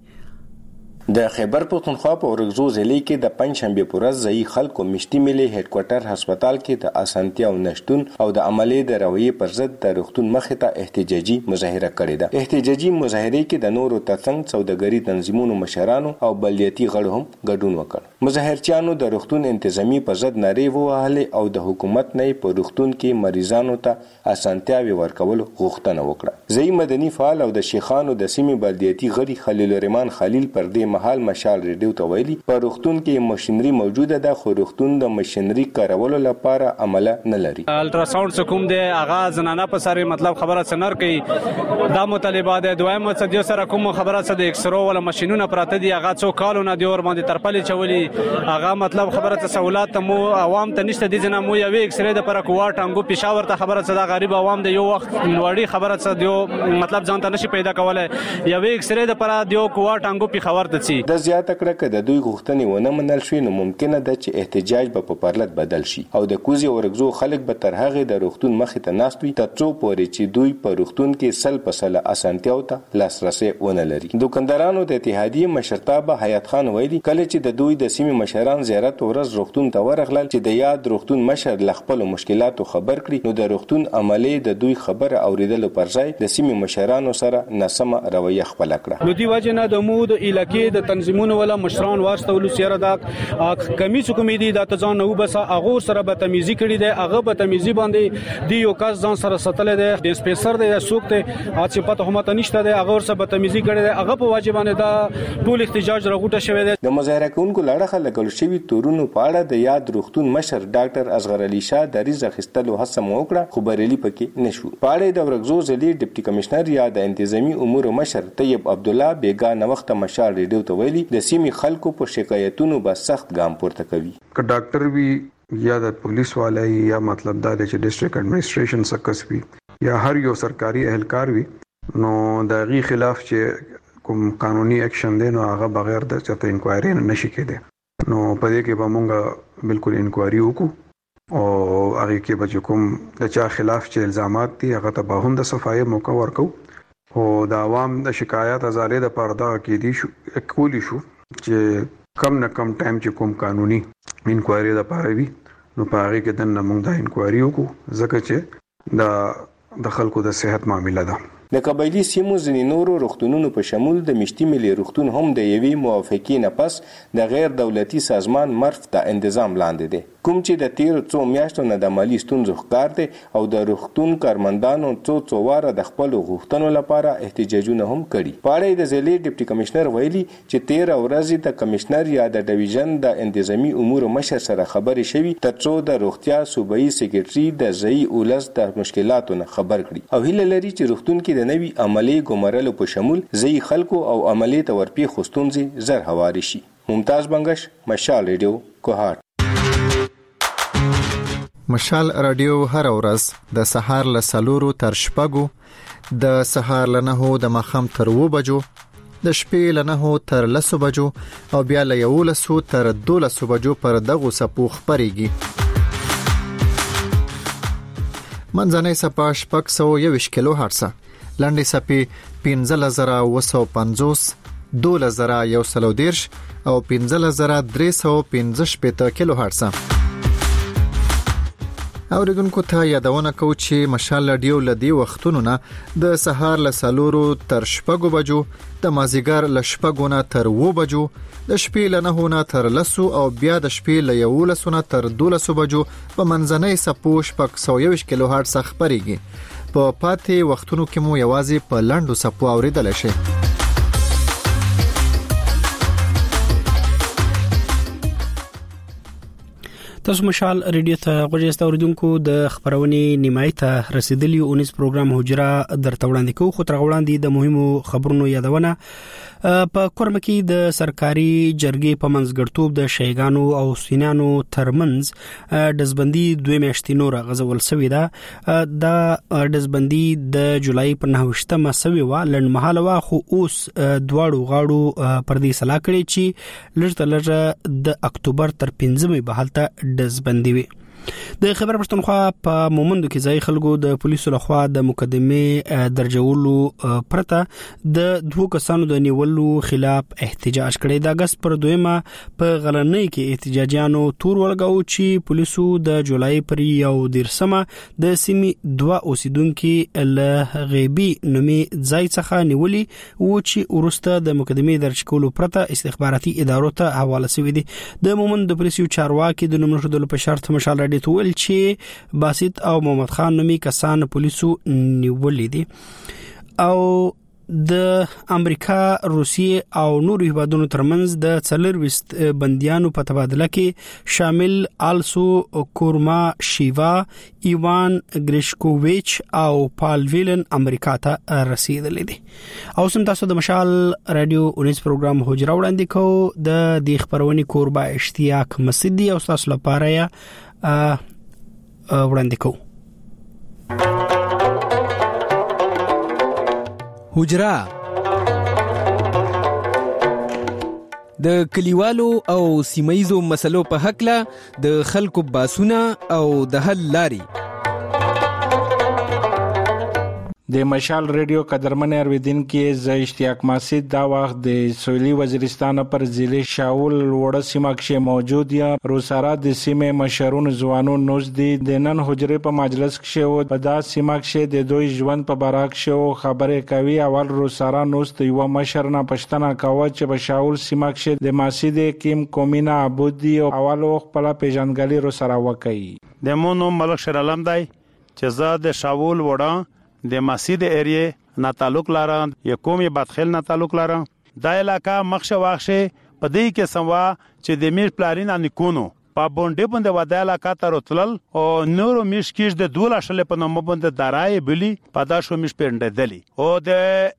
د خیبر پښتونخوا په اورګزو ضلع کې د پنځشنبه پر ورځ ځای خلکو مشتي ملي هډ کوارټر هسپتال کې د اسانتیاو نشټون او د عملی د رویې پر ضد د روغتون مخې ته احتجاجي مظاهره کړې ده. احتجاجي مظاهره کې د نورو ترڅنګ سوداګري تنظیمونو مشرانو او بلدیاتي غړو هم ګډون وکړ. مظاهرچیانو د روغتون انتظامی پر ضد نارې ووهلې او د حکومت نه په روغتون کې مریضانو ته اسانتیاوي ورکول غوښتنه وکړه. ځای مدني فعال او د شیخانو د سیمې بلدیاتي غړي خلیل الرحمن خلیل پر دې مهال مشال ریډیو ته ویلي په روغتون کې ماشينري موجوده ده خو روغتون د ماشينري کارولو لپاره عمل نه لري. الټراساوند کوم دی هغه زنانه په سره مطلب خبره سنر کوي دا مطالبه ده. دویم څه د سره کوم خبره څه د ایکسرو ولا ماشينونه پراته دي هغه څو کالونه دی ور باندې ترپلې چولي هغه مطلب خبره څه سہولت مو عوام ته نشته دي جنا مو یو ایکسرې د پر کوارټ انګو پېښور ته خبره څه د غریب عوام د یو وخت وړي خبره څه دی مطلب ځان ته نشي پیدا کوله یو ایکسرې د پر دی کوارټ انګو پېښور ته چی د زیاته کړه چې د دوی غوښتنې ونه منل شي نو ممکنه ده چې احتجاج به په پرلط بدل شي او د کوزي اورګزو خلک به تر هغه د روغتون مخې ته ناست وي ترڅو پورې چې دوی په روغتون کې سل په سل اسانتیاو ته لاسرسي ونه لري. دکاندارانو د اتحادیه مشرتابه حیات خان ویلي کله چې د دوی د سیمې مشران زیارت ورځ روغتون ته ورغلل چې د یاد روغتون مشر ل خپل مشکلاتو خبر کړي نو د روغتون عملی د دوی خبره اوریدل پر ځای د سیمې مشرانو سره ناسمه رویه خپل کړه. نو دی وجه نه د مود علاقې د تنظیمونو ولا مشران وارستولو سره دا کمیس کومیدي د تزان نو بس هغه سره بدتمیزي کړي ده هغه بدتمیزي باندې دی یو کس ځان سره ستل ده د سپیسر ده سوق ته چې پته هم ته نشته ده هغه سره بدتمیزي کړي ده هغه په واجبانه دا ټول احتجاج راغوټه شوی ده. د مظاهره کوونکو لړخه لګول شوی تورونو په اړه د یاد روغتون مشر ډاکټر اصغر علي شاه د ریز اخیستلو هڅه وکړه خو بریالي پکې نشو. په اړه د اورګزو ضلع ډیپټي کمشنر یا د انتظامی امور مشر طیب عبد الله بیگا نوخت مشال ریډیو ته ویلي د سیمې خلکو په شکایتونو به سخت ګام پورته کوي. که ډاکټر وی یا د پولیس والای یا مطلب دا چې ډیسټریکټ اډمنستریشن سکس وی یا هر یو سرکاري اهلکار وی نو د غي خلاف چې کوم قانوني اکشن دی نو هغه بغیر د چته انکوایری نشي کېده. نو په دې کې به مونږ بالکل انکوایری وکړو او هغه کې به کوم د چا خلاف چې الزامات دي هغه ته به هم د صفایي موقع ورکو او د عوام د شکایت ازاله د پردا کې دي شو کولی شو چې کم نه کم ټایم چې کوم قانوني انکوایری د پاره وي نو په هغه کې د موږ د انکوایری وکړو ځکه چې د خلکو د صحت معاملې ده. د قبایلی سیمو ځینې نورو روغتونونو په شمول د مشتي ملي روغتون هم د یوې موافقې نه پس د غیر دولتي سازمان مرف د انتظام لاندې دی کوم چې د تیر څو میاشتو نه د مالی ستونزو ښکار دی او د روغتون کارمندانو څو واره د خپل غوښتنو لپاره احتجاجونه هم کړي. په اړه د ضلع ډیپټي کمشنر ویلي چې 13 ورځې د کمشنر یا د ډیویژن د انتظامی امور مشر سره خبرې شوي ترڅو د روغتیا صوبایي سیکریټري د ځای اولس د مشکلاتو نه خبر کړي او هیله لري چې روغتون کې د نوي عملی ګمرلو په شمول ځای خلکو او عملی ته ورپی خوستونځي زر هواري شي. ممتاز بنگش، مشال ریډیو، کوهات. مشال رادیو هر ورځ د سهار له 4 تر 6 د سهار له 9 د مخام تر 2 بجو د شپې له 9 تر 10 بجو او بیا له 11 تر 12 بجو پر دغه سپو خبريږي. منځنۍ سپا 621 کیلو هرتز، لنډې سپې 15950، 12110 او 15315 کیلو هرتز. اوریدونکو ته یادونه کو چې مشال رادیو لدی وختونو نه د سهار ل 4 تر 6 بجو د مازیګر ل 6 نه تر 2 بجو د شپې ل 9 نه تر 10 او بیا د شپې ل 11 نه تر 12 بجو په منځنۍ سپوش په 120 کیلو هرتز خبريږي په پاتې وختونو کې مو یوازې په لاندو سپو اوریدل شي. تاسو مشال ریډیو ته غوښتل اوریدونکو د خبرونې نیمای ته رسیدلی اونیس پروګرام حجره درته وړاندې کوو خو تر وړاندې د مهمو خبرونو یادونه په کورم کې د سرکاري جرګې په منځګړتوب د شیګانو او سینانو ترمنځ دزبندي 2 میاشتې نور غزول سوي ده د دزبندي د جولای په 9مه سوي و لنډمحاله وا خو اوس دواړو غاړو پر دې صلاح کړي چې لږ د اکتوبر تر 15مه به حالت دزبندي وي. د خبر پښتونخوا په مومندو کې ځای خلکو د پولیسو لخوا د مقدمه درجولو پرته د 2 کسانو د نیولو خلاف احتجاج کړی. د اگست پر 2مه په غلنۍ کې احتجاجیانو تور ولګاو چې پولیسو د جولای پر 1 د سیمې 2 اوسیدونکو له غیبی نومي ځای څخه نیولي او چې ورسته د مقدمه درج کولو پرته استخباراتي ادارو ته حواله شوی دي. د مومند پولیسو چارواکي د نوموړو په شرط مشال ټول چې باسط او محمد خان نومي کسان پولیسو نیولې دي او د امریکا روسیې او نورو هیوادونو ترمنځ د 4 بنديانو په تبادله کې شامل آلسو کورما شیوا ایوان گریشکوویچ او پال ویلن امریکا ته رسیدلې دي. او سم تاسو د مشال رادیو اونیس پروګرام حجره وړاندې کو د دې خبرونې کوربه اشتیاق مسدي او تاسو لپاره یا وړاندې کو. حجره د کلیوالو او سیمایزو مسلو په حق له د خلکو باسونه او د حل لاري د مشال ریډیو قدرمن اوریدن کې ز اشتیاق ماسد دا وخت د سویلي وزیرستان پر ضلع شاول وړه سیمه کې موجود یا روسارا د سیمه مشرون ځوانو نوز دي د نن حجره په مجلس کې شو په دا سیمه کې د دوی ژوند په باراک شو خبره کوي. اول روسارا نوز ته یو مشر نه پښتنه کاوه چې په شاول سیمه کې د ماسد کیم کومینا عبودي او اول خپل پیژنګلي روسارا وکي. د مونو ملک شر علم دی چې زه د شاول وړه د مسجد ایریه نه تعلق لرم یا کومي بدخل نه تعلق لرم. دا علاقہ مخشه واخشه پدې کې سموا چې د میر پلارین ان کونو په بونډې باندې ودا علاقہ تر وتلل او نورو میش کېش د 2 لاشل په نوم باندې دارای بلی پدا شو میش پېنډه دلی او د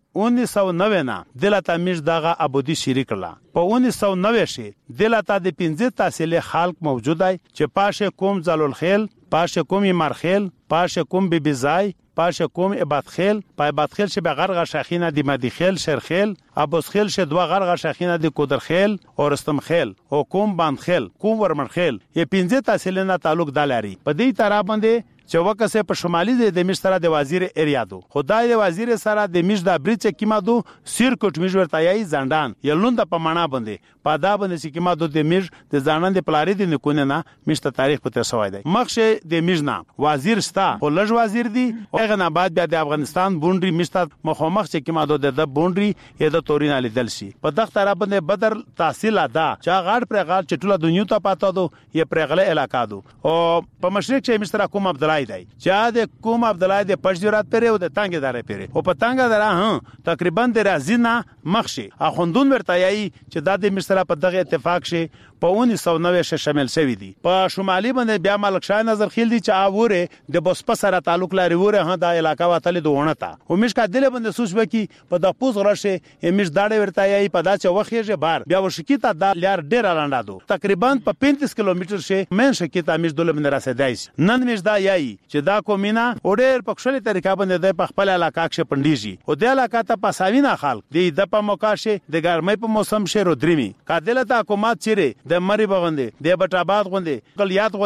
1990 نه دلته میش دغه ابودي شریک کړه. په 1990 شي دلته د 15 تحصیل خلق موجود دی چې پاشه کوم زلول خیل پاشه کوم مرخیل پاشه کوم بیبیزای پاشه کوم ابادخیل پای ابادخیل شه به غرغ شاخینه دی مدیخیل شرخیل ابوسخیل شه 2 غرغ شاخینه دی کودرخیل او رستمخیل او کوم باندخیل کوم ورمنخیل ی 15 تحصیل نه تعلق دلاري په دې طرح باندې چې وکسه په شمالي د مش سره د وزیر ایریا دو خدای د وزیر سره د مش د بریچ کیما دو سیرکټ مش ورته یای زندان یلوند په معنا باندې په دا باندې چې کیما دو د مش د ځانان د پلاری د نکونه نه مش ته تاریخ پته سوای دی مخشه د مش نه وزیر ستا او لږ وزیر دی هغه نه بعد بیا د افغانستان بونډري مش ته مخامخ چې کیما دو د بونډري یا د تورین علی دلشي په دغه طرف باندې بدر تحصیل ادا چې غاړ پر غاړ چټوله دنیو ته پاتو دو یا پرغله علاقہ دو او په مشرق چې مش سره کوم عبدالله دی چې د کوم عبدالله د پښجرات پره او د تانګ دره پره او په تانګ دره تقریبا د رازینا مخشي اخوندون ورته یي چې د مصر په دغه اتفاق شي په 1990 شامل شوی دي. په شمالي باندې بیا ملک شاه نظر خیل دي چې اوره د بوسپا سره تعلق لري وره ها د علاقہ وتل دوونه تا او مش کا دله باندې سوچ وکي په د پوز غرشه مش داړه ورته یي په دا چې وخیږي بار بیا وشکی ته د لار ډیر لاندادو تقریبا په 35 کیلومتر شي من شکی ته مش دله باندې راسدایس نن مش دا یي چې دا کومینا اوریر په خپل طریقه باندې د خپل علاقہ کې پنديږي او د علاقہ ته پاساوینا خلک دی د په موقع شي د ګرمۍ په موسم شي رودريمي کادله ته حکومت چیرې د مری بغوندې د بټاباد غوندې کلیات غوندې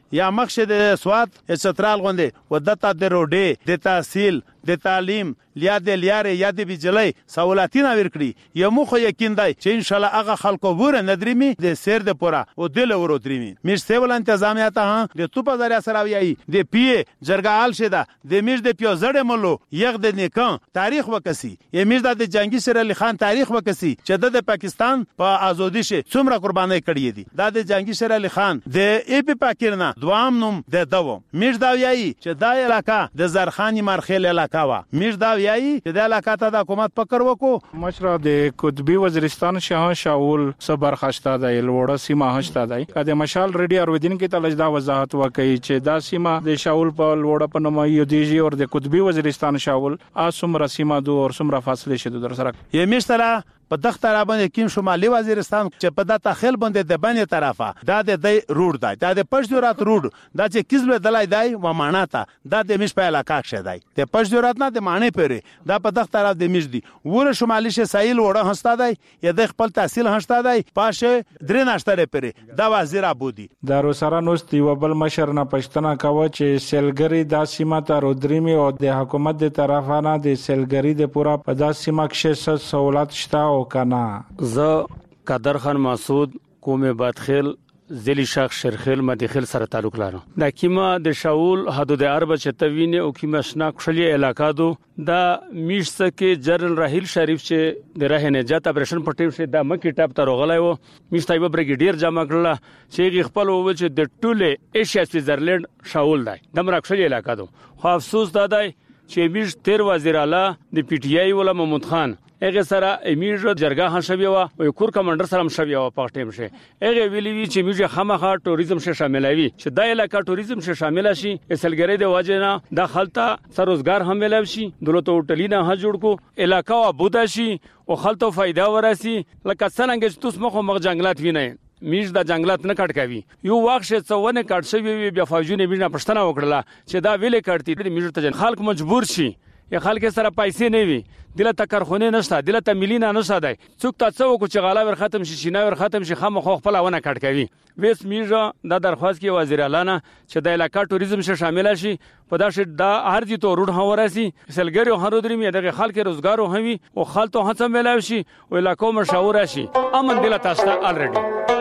یا مخشه د سواد چترال غونډه ودتا د روډي د تحصیل د تعلیم لیا د لیارې یا د بجلی سہولتونه ورکړي یو مخ یقین دی چې ان شاء الله هغه خلکو ور ندرمي د سیر د پورا او دل ورو درمي مش سیول انتظامیات ها د تو په ذریعہ سره ویي د پی جرګال شدا د مش د پیو زړه ملو یغ د نیکان تاریخ وکسي یمش د جنگي سر علي خان تاریخ وکسي چې د پاکستان په ازادي شه څومره قرباني کړې دي د جنگي سر علي خان د ای پی پاکرنا دوام نوم د دوم مش دا ویي چې دا علاقہ د زرخانی مرخیل علاقہ وا مش دا ویي چې د علاقہ ته د حکومت فکر وکړو مشره د قطبی وزیرستان شاه شاول صبر خشتا د لوړه سیمه هشتا دی کله مشال ریډي ارویدین کې تلجدا وضاحت وکړي چې دا سیمه د شاول په لوړه په نوم یو دیږي او د قطبی وزیرستان شاول اسمره سیمه دو او سمره فاصله شه در سره یمشتره په دغه را باندې کیم شمالي وزیرستان چې په د تخیل باندې د باندې طرفه دا د روډ دی دا د پښتورات روډ دا چې کیسله دلای دی و معنا ته دا د مش په علاقه شه دی د پښتورات نه د معنی پره دا په دغه طرف د مش دی ور شمالي شه سایل وړه هستا دی یا د خپل تحصیل هستا دی پاشه درې ناشته پره دا وزیر ابودي د روسره نوستي وبل مشر نه پښتنه کاوه چې سیلګری د سیمه ته رودريمي او د حکومت د طرفانه د سیلګری د پورا په د سیمه کې سہولت شته کنا ز قادر خان مسعود قوم بادخیل ذلی شاخ شرخیل مدخیل سره تعلق لرم د کیما د شاول حدود اربع چتوینه او کیما شنا کشلی علاقہ دو دا میشته کې جنرال راهیل شریف چې د راه نجات اپریشن پټیو شه د مکی ټاپ ته روغلای وو میشته به برګیډیر جمع کړل چې خپل و چې د ټوله ایشیا سویټزرلند شاول دی د مرکشلی علاقہ دو خو افسوس دادای چې میش 13 وزیر اعلی د پی ټی آی ولا محمود خان هغه سره امیر جرګه هم شوی و او کور کمانډر سره هم شوی و په ټیم شه هغه ویلی وی چې میږي خامخا ټوریزم شه شاملوي چې د علاقہ ټوریزم شه شامل شي اصلګری د واجنه د خلطه سروزګار هم ملو شي دولت هوټلینا ها جوړ کو علاقہ ابودا شي او خلطه فائدہ وراسي لکه څنګه چې تاسو مخ جنگلات وینئ میش د جنگلات نه کټ کوي یو واخ شه څونه کټ شوی بیا فوجونه مینا پښتنه وکړه چې دا ویلې کړتي میش ته خلک مجبور شي یا خلک سره پیسې نه وي دلته کارخونه نشته دلته ملینا نشته دی څوک تاسو کو چې غلا ور ختم شي شینه ور ختم شي خامخ خپل ونه کټ کوي ویس میژه د درخواست کې وزیر اعلی نه چې د علاقہ ټوریزم شه شامل شي په دا شي د ارضی تو روډ هوراسي سلګری او هرودري می دغه خلک روزګار او هوي او خلکو هڅه ملای شي او علاقو مشاوره شي امن دلته تاسو الریډي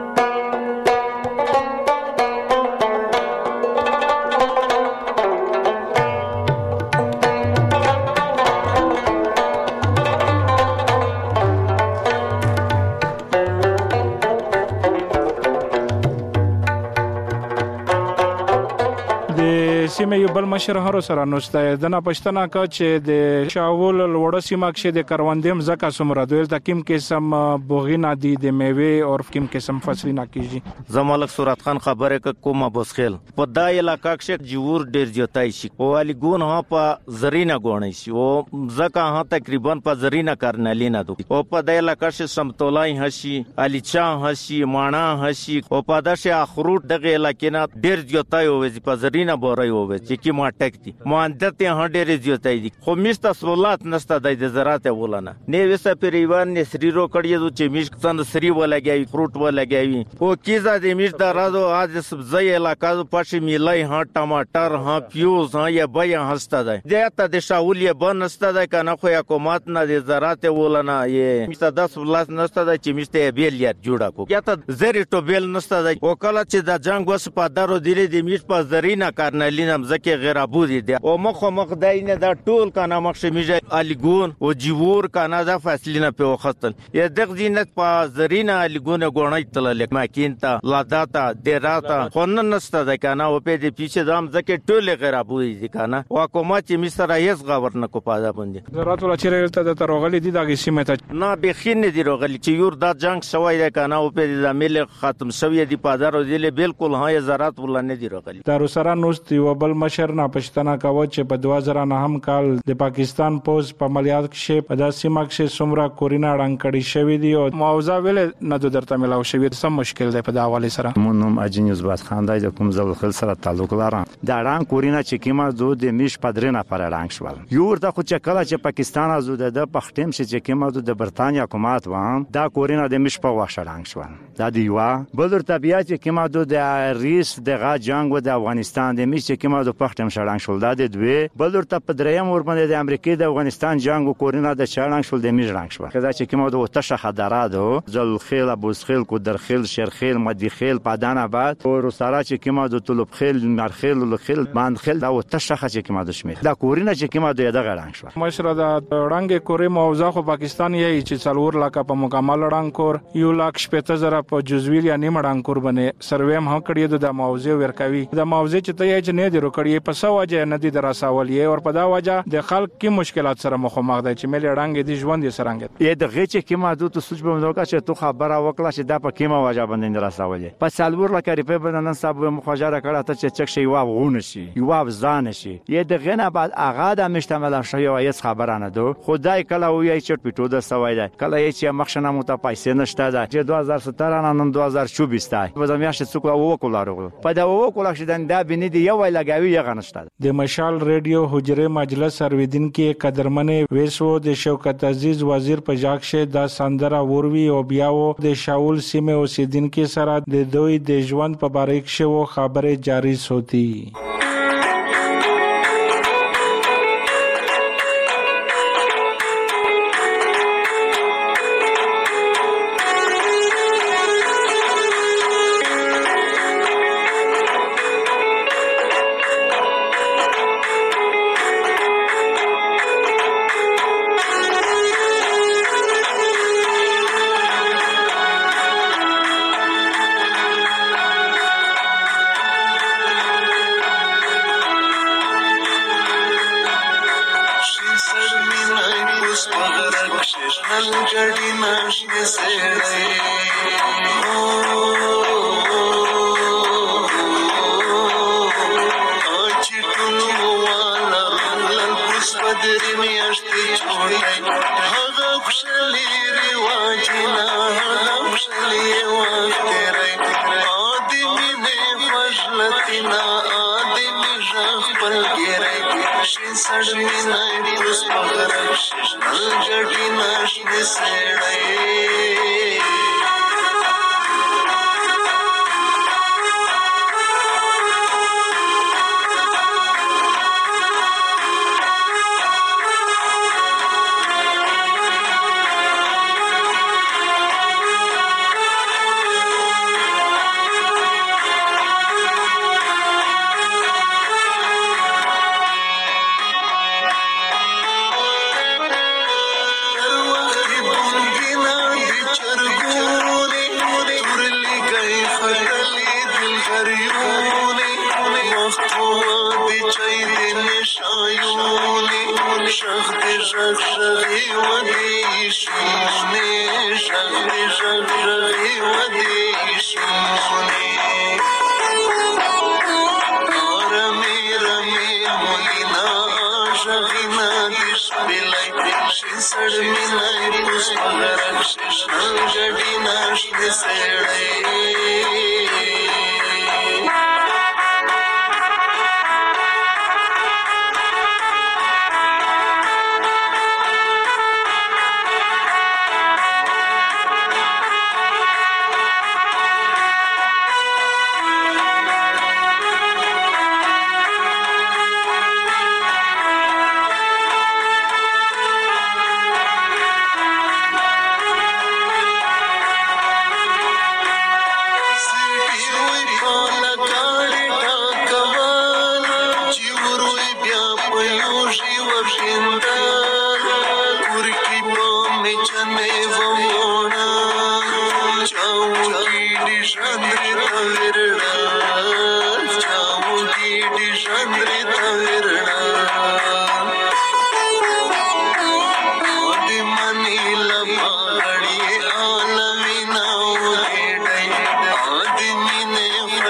سیمه یو بل مشر هر سره نوسته د نه پښتنه کا چې د شاول لوړه سیمه کې د کروندیم زکه سمره دوی د کیم قسم بوغینا دي د میوه او کیم قسم فصلینا کیږي زمالک صورت خان خبره ک کومه بوسخیل په دا علاقہ کې جوور ډیر جوتای شي او علي ګون ها په زرینا غونې شي او زکه ها تقریبا په زرینا کارنلینا دو او په دا علاقہ کې سمتولای هشي علي چا هشي مانا هشي او په دا شي اخروت دغه علاقې نه ډیر جوتای او په زرینا بورای چې کی ما ټکتي ماندته هډېر زیاتای دي خو میستا سہولت نشته د زراعت ولنه نه وسه پریوان نه سریرو کړی چې میش څنګه سری ولګي فروټ ولګي او کیزه د میش د رازو از سبزی علاقہ پښې میلای ها ټماټر ها پیوز ها یا بیا هسته ده دته د شاولې بن نشته ده کنه خو حکومت نه د زراعت ولنه یې میستا 10 ولس نشته ده چې میشته بیل یا جوړه کو یا ته زری ټوبل نشته ده او کله چې د جنگ وس په دارو دی د میش په زرینا کارنلینم زکه غیر ابودي دي او مخ داینه دا ټول کنه مخ میجه الګون او جیور کنه دا فاصله په وختل یا دغه زینت په زرینا الګون غونای تل ماکینتا لاداتا دیراتا خون نسته د کنه او په دې پیچه دام زکه ټول غیر ابودي دي کنه او حکومت مصر هیڅ غور نه کو پاده باندې زراعت ولا چیرته د تروغلی دي دغه سیمه ته نه بخین دي روغلی چې یور دا جنگ شوی ده کنه او په دې مل ختم شوی دي پادر او دي بالکل ها زراعت ولا نه دي روغلی تر سره نوستي یو بل مشر ناپښتنه کوي چې په 2009 کال د پاکستان پوز په عملیات کې په داسې مکه سمرا کورینا ړنګ کړي شوی دی او معاوضه ویل نه درته ملاو شوی سم مشکل دی په دا حواله سره. مونږ اجنیز باز خان دی کوم ځل خل سره تعلق لرم دا ړنګ کورینا چې کیما دو د میش پدرینه پر ړنګ شول یو ورته خو چې کله چې پاکستان ازوده د پختیم چې کیما د برتانیا حکومت و دا کورینا د میش په واښه ړنګ شول دا دی وا بلر طبيعت کیما د ریس دغه جنگ و د افغانستان د میش کیما د پختیم شړنګ شول دا د دوی بلر ته پدریم ور باندې د امریکای د افغانستان جنگ و کورینا د شړنګ شول د میش ړنګ شول کدا چې کیما د وتشه خدرادو زل خیل ابوس خیل کو در خیل شر خیل مدی خیل پادان آباد او روسارا چې کیما د طلب خیل مرخیل لخیل باند خیل دا وتشه چې کیما د شمیر دا کورینا چې کیما د دغه ړنګ شو مشره د ړنګ کوري موضوع خو پاکستان یې چې څلور لکه په مکمل ړنګ کور یو لک 15000 په جزوی یا نیم ړنګ کور باندې سروې هم کړی د موضوع ورکوي د موضوع چې ته یې نه دی روکړی په سو وجه نه دی دراسول یې او په دا وجه د خلک کې مشکلات سره مخامخ دي چې مل ړنګ دي ژوند یې سرنګ یې د غچ کیما د سوچ به نو چې تو خبره وکړه چې دا په کیما وجه باندې دراسول په څلور لک ریپه باندې نن صاحب مخاجره کړه ته چې چک شي واغونه شي یو ځان شي یې د غنه بعد اغا د مشتمل شوی او هیڅ خبره نه دو خدای کله وی چې پیټو د سوای دی کله چې مخشنه مو ته پیسې نشته ده چې 2017 نن 2024 دی په دمیاشه څوک وکولارو په دا وکولار شدن دا بنې دی یو لګاوی یغه نشته د مشال ریډیو حجره مجلس ارویدین کې قدرمنې ویسو د شوکت عزیز وزیر په ژاکشه د سندره وروي او بیاو د شاول سیمه اوسیدونکو سره د دوی د ژوند په باره کې شو خبره جاری سوتی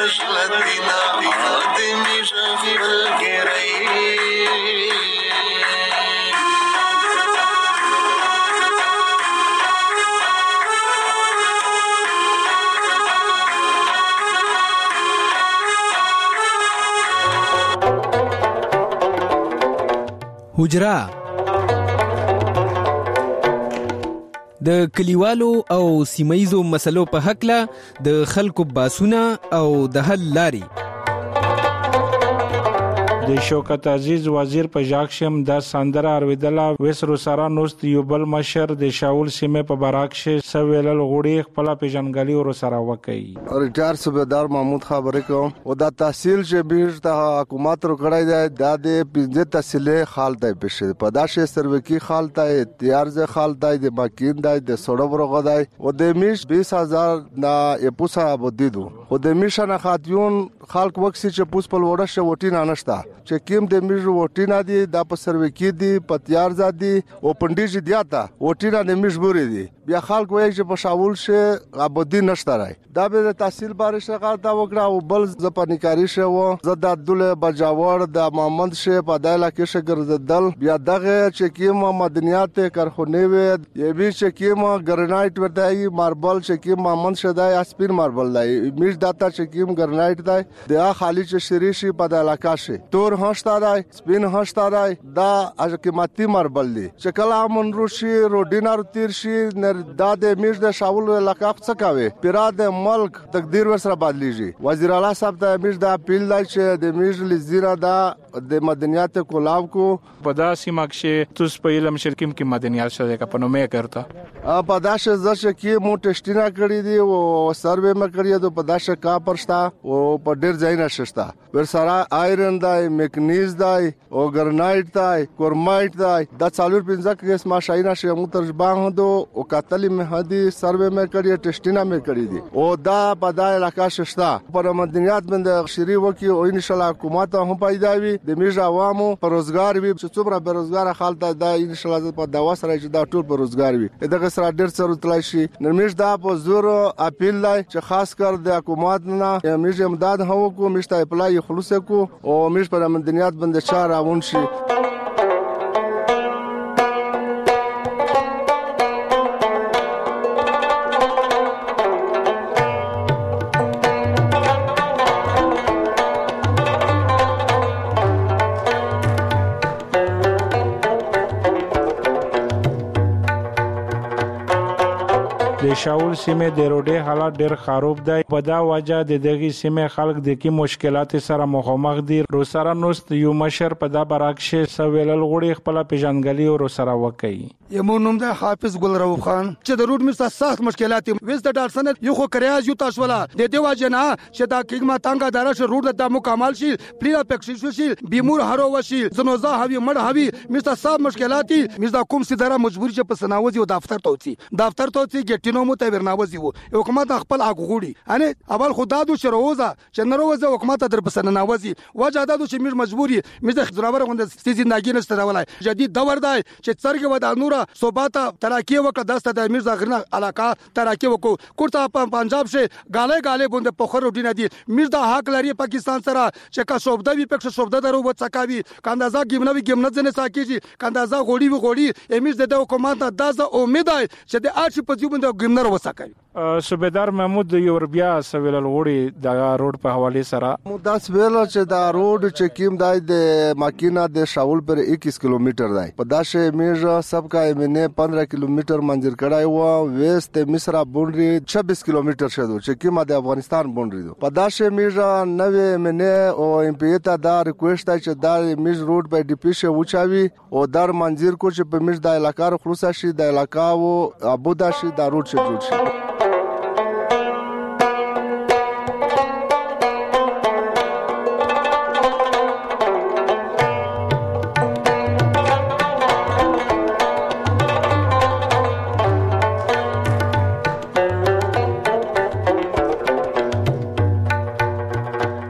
وشلتنا آدمی شخبل گرئی حجره د کلیوالو او سیمایزو مسلو په حقله د خلکو باسونه او د حل لاري د شوکت عزیز وزیر په ژاکشم د سندره ارویدلا وسرو سره نوست یو بل مشر د شاول سیمه په براکشه سویلل غوړي خپل پیژنګلی ور سره وکي ریټایر صوبیدار محمود خبرې کوم او د تحصیل چې بیرته ته حکومت ور کړای دی د پنځه تحصیلې حال دی بشه په داشه سروکی حال دی تیار ز حال دی د ماکین دی د سړو ورغه دی او د میش 20000 نا اپوسا بودیدو او د میشنه خاتون خلق وکسي چې پوس په وړه شوټی نه نشتا چې کیم د میژ وټینا دي د په سروکی دي پتیار زادي او پندیج دیاتا وټینا د میژ بوري دي بیا خلک وایي چې په شاول شه ابدي نشته راي دا به تحصیل بارش غلطه وکړه او بل زپنیکاری شه و زد عبدالله بجاور د محمد شه په دایله کې شه ګرځدل بیا دغه چې کیم مدنیات کارخونه وي یبي چې کیم ګرنایټ ورته ماربل چې کیم محمد شه دای اسپین ماربل دای میژ داتا چې کیم ګرنایټ دای د خالی چې شریشي په د علاقه شه تور هشتارای سپین هشتارای دا حکومتي ماربل دي چې کله منروشي روډینار تیر شي دا د میژ د شاول علاقه څخه کوي پیرا د ملک تقدیر ور سره بدلیږي وزیر اعلی صاحب د میژ د اپیل لای چې د میژ لزیرا دا د مدنیات کولاو کو پدا سیمه کې توس په علم شرکیم کې مدنیات شته کا پنومه کرتا پداشه زشه کې مو ټیسټینا کړی دی او سروې م کړی دی پداشه کا پرشتا او په ډیر ځای نه شستا ور سره آیرن دای میکنیز دای او ګرنایټ دای کورمایټ دای د څالور پنځه کې اسما شاینا شه مو ترجبان هدو او کتلی مه هدي سروې م کړی ټیسټینا م کړی دی او دا پدای علاقه شستا پر مدنیات بند شری وکي او ان شاء الله حکومت هم پیداوي د میژ عوامو پر روزګار وي چې څومره بیروزګار خلک دا ان شاء الله په دوا سره چې دا ټول پر روزګار وي دغه سره ډیر سره تلای شي نرمیش دا په زور اپیل لای چې خاص کر د حکومت نه میژ امداد هو کو مشته اپلای خلوص کو او میژ پر مدنیات بند چار راون شي د شاول سیمه د روډي حالات ډیر خراب دی په دا وجه د دغه سیمه خلک د کی مشکلات سره مخامخ دي رو سره نوست یو مشر په دا براکشه سویلل غوړي خپل پیژنګلی او سره وکي یمو نوم د حافظ ګل رؤف خان چې د روډ مسته سخت مشکلات وست ډارسن یو خو کریاز یو تاسو ولا د دې وجه نه چې دا کیګما تانګه دراشه روډ د مکمل شي پلیلا پکشي شي بیمور هرو وشي زنوزه هوی مړ هوی مسته سب مشکلات مسته کوم سي دره مجبور چې په سناوزي او دفتر توتي ګټینو مو ته ورناوزي وو حکومت خپل اګوړي ان اول خدادو شروزه چې نروزه حکومت در پسنه ناوزي وجه دادو چې میر مجبوري مزه زراور غوند سي زندګي نشته ولای جدید دور دی چې څرګه ودا نور صوبات تراکی وکړه دسته د میر زغرنا علاقه تراکی وکړو کوړه په پنجاب شه غاله بوند پخر روډینه دي میر د حق لري پاکستان سره چې کا صوبده وی پکښه صوبده درو وڅکاوي کاندازا ګمنوي ګمنځ نه ساکيږي کاندازا غوړي امیر د حکومت دازه امید دی چې د اړ په ځوبند ګمنر وسکوي صوبیدار محمود یوربیا سویلل غوړي د روډ په حواله سره مداس ویل چې دا روډ چې کیم دای د ماکینا د شاول پر 21 کیلومتر دی په داشه میژ سب کا امنه 15 کیلومتر منځر کړای و وست مصر بونډري 26 کیلومتر شدو چې کیما د افغانستان بونډري دو په داشه میژ نوې امنه او ام پی ته دا ریکوست چې دا میژ روډ په ډی پی شه وچاوي او در منځر کو چې په میژ د علاقې خلاص شي د علاقې او ابودا شي دا روډ شه جوړ شي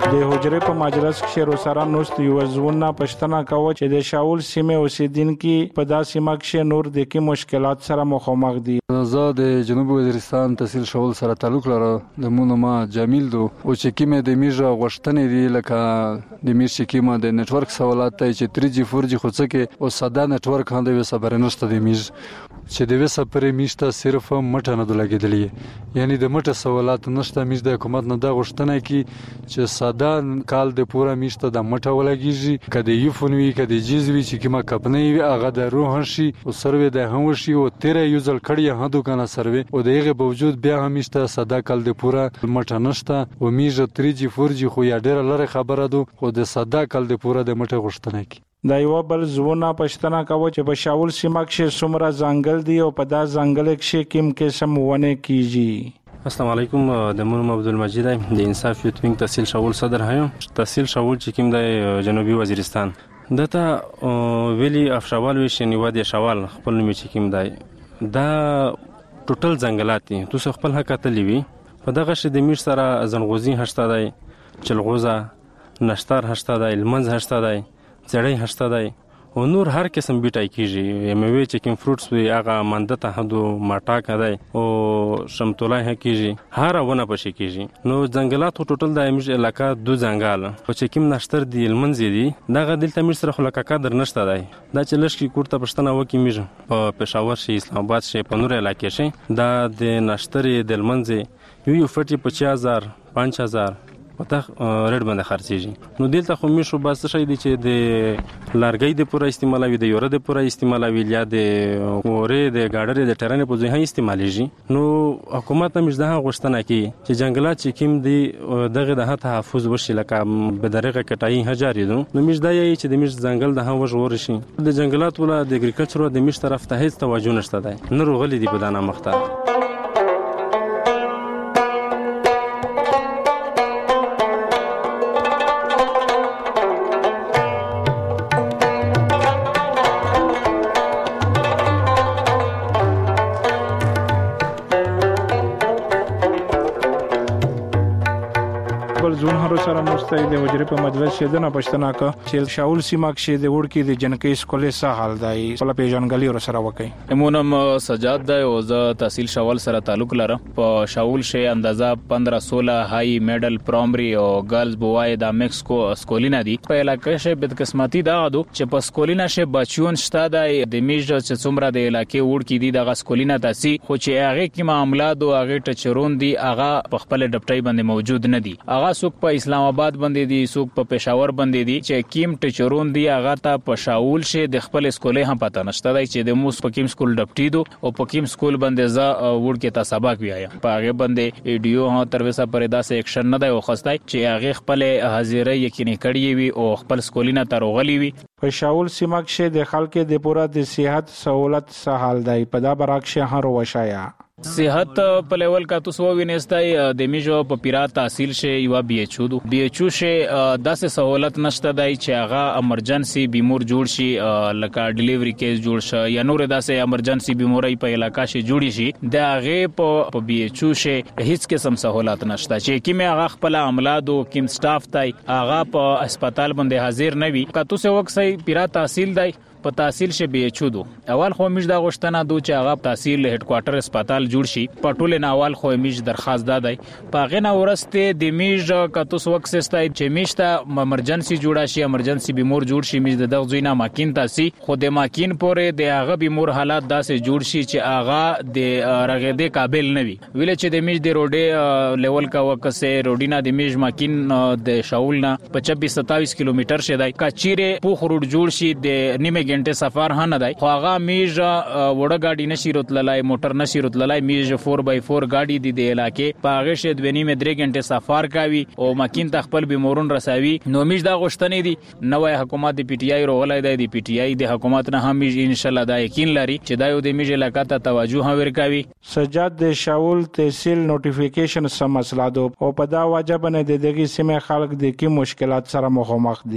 د حجره په مجلس کې روسره نوست یو ځونه پښتنه کوي چې د شاول سیمه اوسیدونکو په داسې سیمه کې نور د کې مشکلات سره مخامخ دي. زه د جنوب وزیرستان تحصیل شاول سره تعلق لرم. د مونږ ما جمیل دو او چې کیمه د میژه غوښتنې دي لکه د میژه کیمه د نتورک سوالات ته چې 3G 4G خو څه کې او ساده نتورک هم د وسبر نشته د میژ چې د وسبر میشته صرف مټه نه لګیدلې یعنی د مټه سوالات نشته. میژ د حکومت نه د غوښتنه کی چې ساده کال د پورا میشته د مټه ولګیږي کده یو فونوي کده جیزوي چې کیمه کپنې وي هغه د روح شي او سروي د هم شي او 13 یوزل کړي هدو کنه سروي او دغه باوجود بیا هم میشته ساده کال د پورا مټه نشته او میژه 3G 4G خو یا ډیره لره خبره ده خو د ساده کال د پورا د مټه غوښتنه کی. دا یو بل زونه پښتنه کوي چې په شاول سیمه کې څومره ځنګل دی او په دا ځنګل کې کوم قسم ونه کیږي. السلام علیکم. د مونږ عبدالمجید د انصاف یوت وینګ تحصیل شاول صدر هایم. تحصیل شاول چې کوم د جنوبي وزیرستان دته ویلی افشاوال ویشنی وادي شاول خپل نوم چې کوم دی دا ټوټل ځنګلات دي. تاسو خپل حق ته لیوي په دغه شې د میر سره زنغوزي هشته دی چلغوزه نشتار هشته دی لمنز هشته دی زړی هشته دی او نور هر قسم بیټای کیږي. میوه چې کوم فروټس وي هغه مانده ته هدو ماټا کدی او شمتولای کیږي هر ونه پشي کیږي. نو ځنګلات ټوټل د امیر علاقہ دو ځنګل او چې کوم نشتر دی لمنز دی دغه دلته میر سره خلک قدر نشته دی. دا چې لږ کی کوړه پښتنه وکی میر په پېښور شي اسلام آباد شي په نور علاقې شي دا د نشتر د لمنز یو فټي 50000 5000 وته ریډ باندې خرڅيږي. نو دلته خو میشو بس شي دي چې د لارګي د پوره استعمالوي د یوره د پوره استعمالوي یا د اورې د گاډرې د ټرنې په ځای استعمالېږي. نو حکومت هم زده غوښتنه کوي چې جنگلات چې کوم دي دغه د تحفظ وشي لکه به درغه کټای هجاري دو. نو مش دا یی چې د مش ځنګل د هوا ژور شي د جنگلات ولا د اګریکلچر د مش طرف ته هیڅ توجه نشته دی. نه روغلي دي په دانه مخته. زون هر سره مستعد د حجره په مجلس کې د پښتنه کا چې شاول سیمه کې د وړ کې د جنکې سکولې سره حال دی په پیژنګلي ور سره وکي. امونم سجاد دی او ز تحصیل شاول سره تعلق لرم. په شاول شي اندازه 15-16 های میډل پرایمري او ګرلز بوای د میکسیکو سکولینا دي. په علاقې شي بدقسمتي دا غدو چې په سکولینا شي بچون شته د میژه چې څومره د علاقې وړ کې دي د سکولینا تاسي خو چې هغه کې معاملات او هغه ټچرون دي هغه په خپل ډپټي باندې موجود نه دي. هغه څوک په اسلام آباد باندې دي څوک په پېښور باندې دي چې کیم ټچرون دي هغه ته په شاول شي د خپل سکولې هم پته نشته دی چې د موس په کیم سکول ډپټي دو او په کیم سکول باندې ز وړ کې تا سبق ویایا په هغه باندې ویډیو ها تر وسه پرې داسې اکشن نه دی او خستای چې هغه خپل حاضرې یقیني کړی وي او خپل سکولینه تروغلی وي. په شاول سیمه کې د خلکو د پوره د صحت سہولت سهال دی په دا براکشه هر وشایا. صحت په لیول کا تاسو وینئستای د میجو په پیرا تحصیل شي یو بي ایچ او شي داسې سہولت نشته دی چې هغه امرجنسي بیمور جوړ شي لکه ډیلیوري کیس جوړ شي یا نور داسې امرجنسي بیموري په علاقہ شي جوړی شي د هغه په بي ایچ او شي هیڅ قسم سہولت نشته چې کیمه هغه خپل عملات او کیم سټاف تای هغه په هسپتال باندې حاضر نه وي. که تاسو وکسي پیرا تحصیل دی په تحصیل شي بي ایچ او اول خو میش دا غشتنه دو چې هغه تحصیل هډ کوارټر هسپتال جوړ شي پټول نه اول خو میش درخواست دادای په غنه ورسته د میش کتوس وکسستای چې میش ته امرجنسي جوړا شي امرجنسي بیمور جوړ شي میش د دغه زوینه ماکین تاسي خو د ماکین پورې د هغه بیمور حالات داسې جوړ شي چې هغه د رغېدې قابل نه وي ویل چې د میش د روډي لیول کا وکسه روډینا د میش ماکین د شاولنا 25-27 کیلومتر شه دای کچيره پوخ روډ جوړ شي د نیمه غنټه سفر نه دی خو هغه میج وړه گاډي نشي راتللای موټر نشي راتللای میج 4x4 گاډي د علاقې په هغه شه د ونی مې 3 غنټه سفر کوي او ماکین تخپل بیمورون رساوي. نو میج دا غشتنې دي نوې حکومت د پی ټی آی روغلای دی د پی ټی آی د حکومت نه هم ان شاء الله دا یقین لري چې دا یو د میج علاقې ته توجه هم ورکوي. سجاد د شاول تحصیل نوټیفیکیشن سم مسله دو او په دا واجب نه د دغه سیمه خلک د کی مشکلات سره مخامخ دي.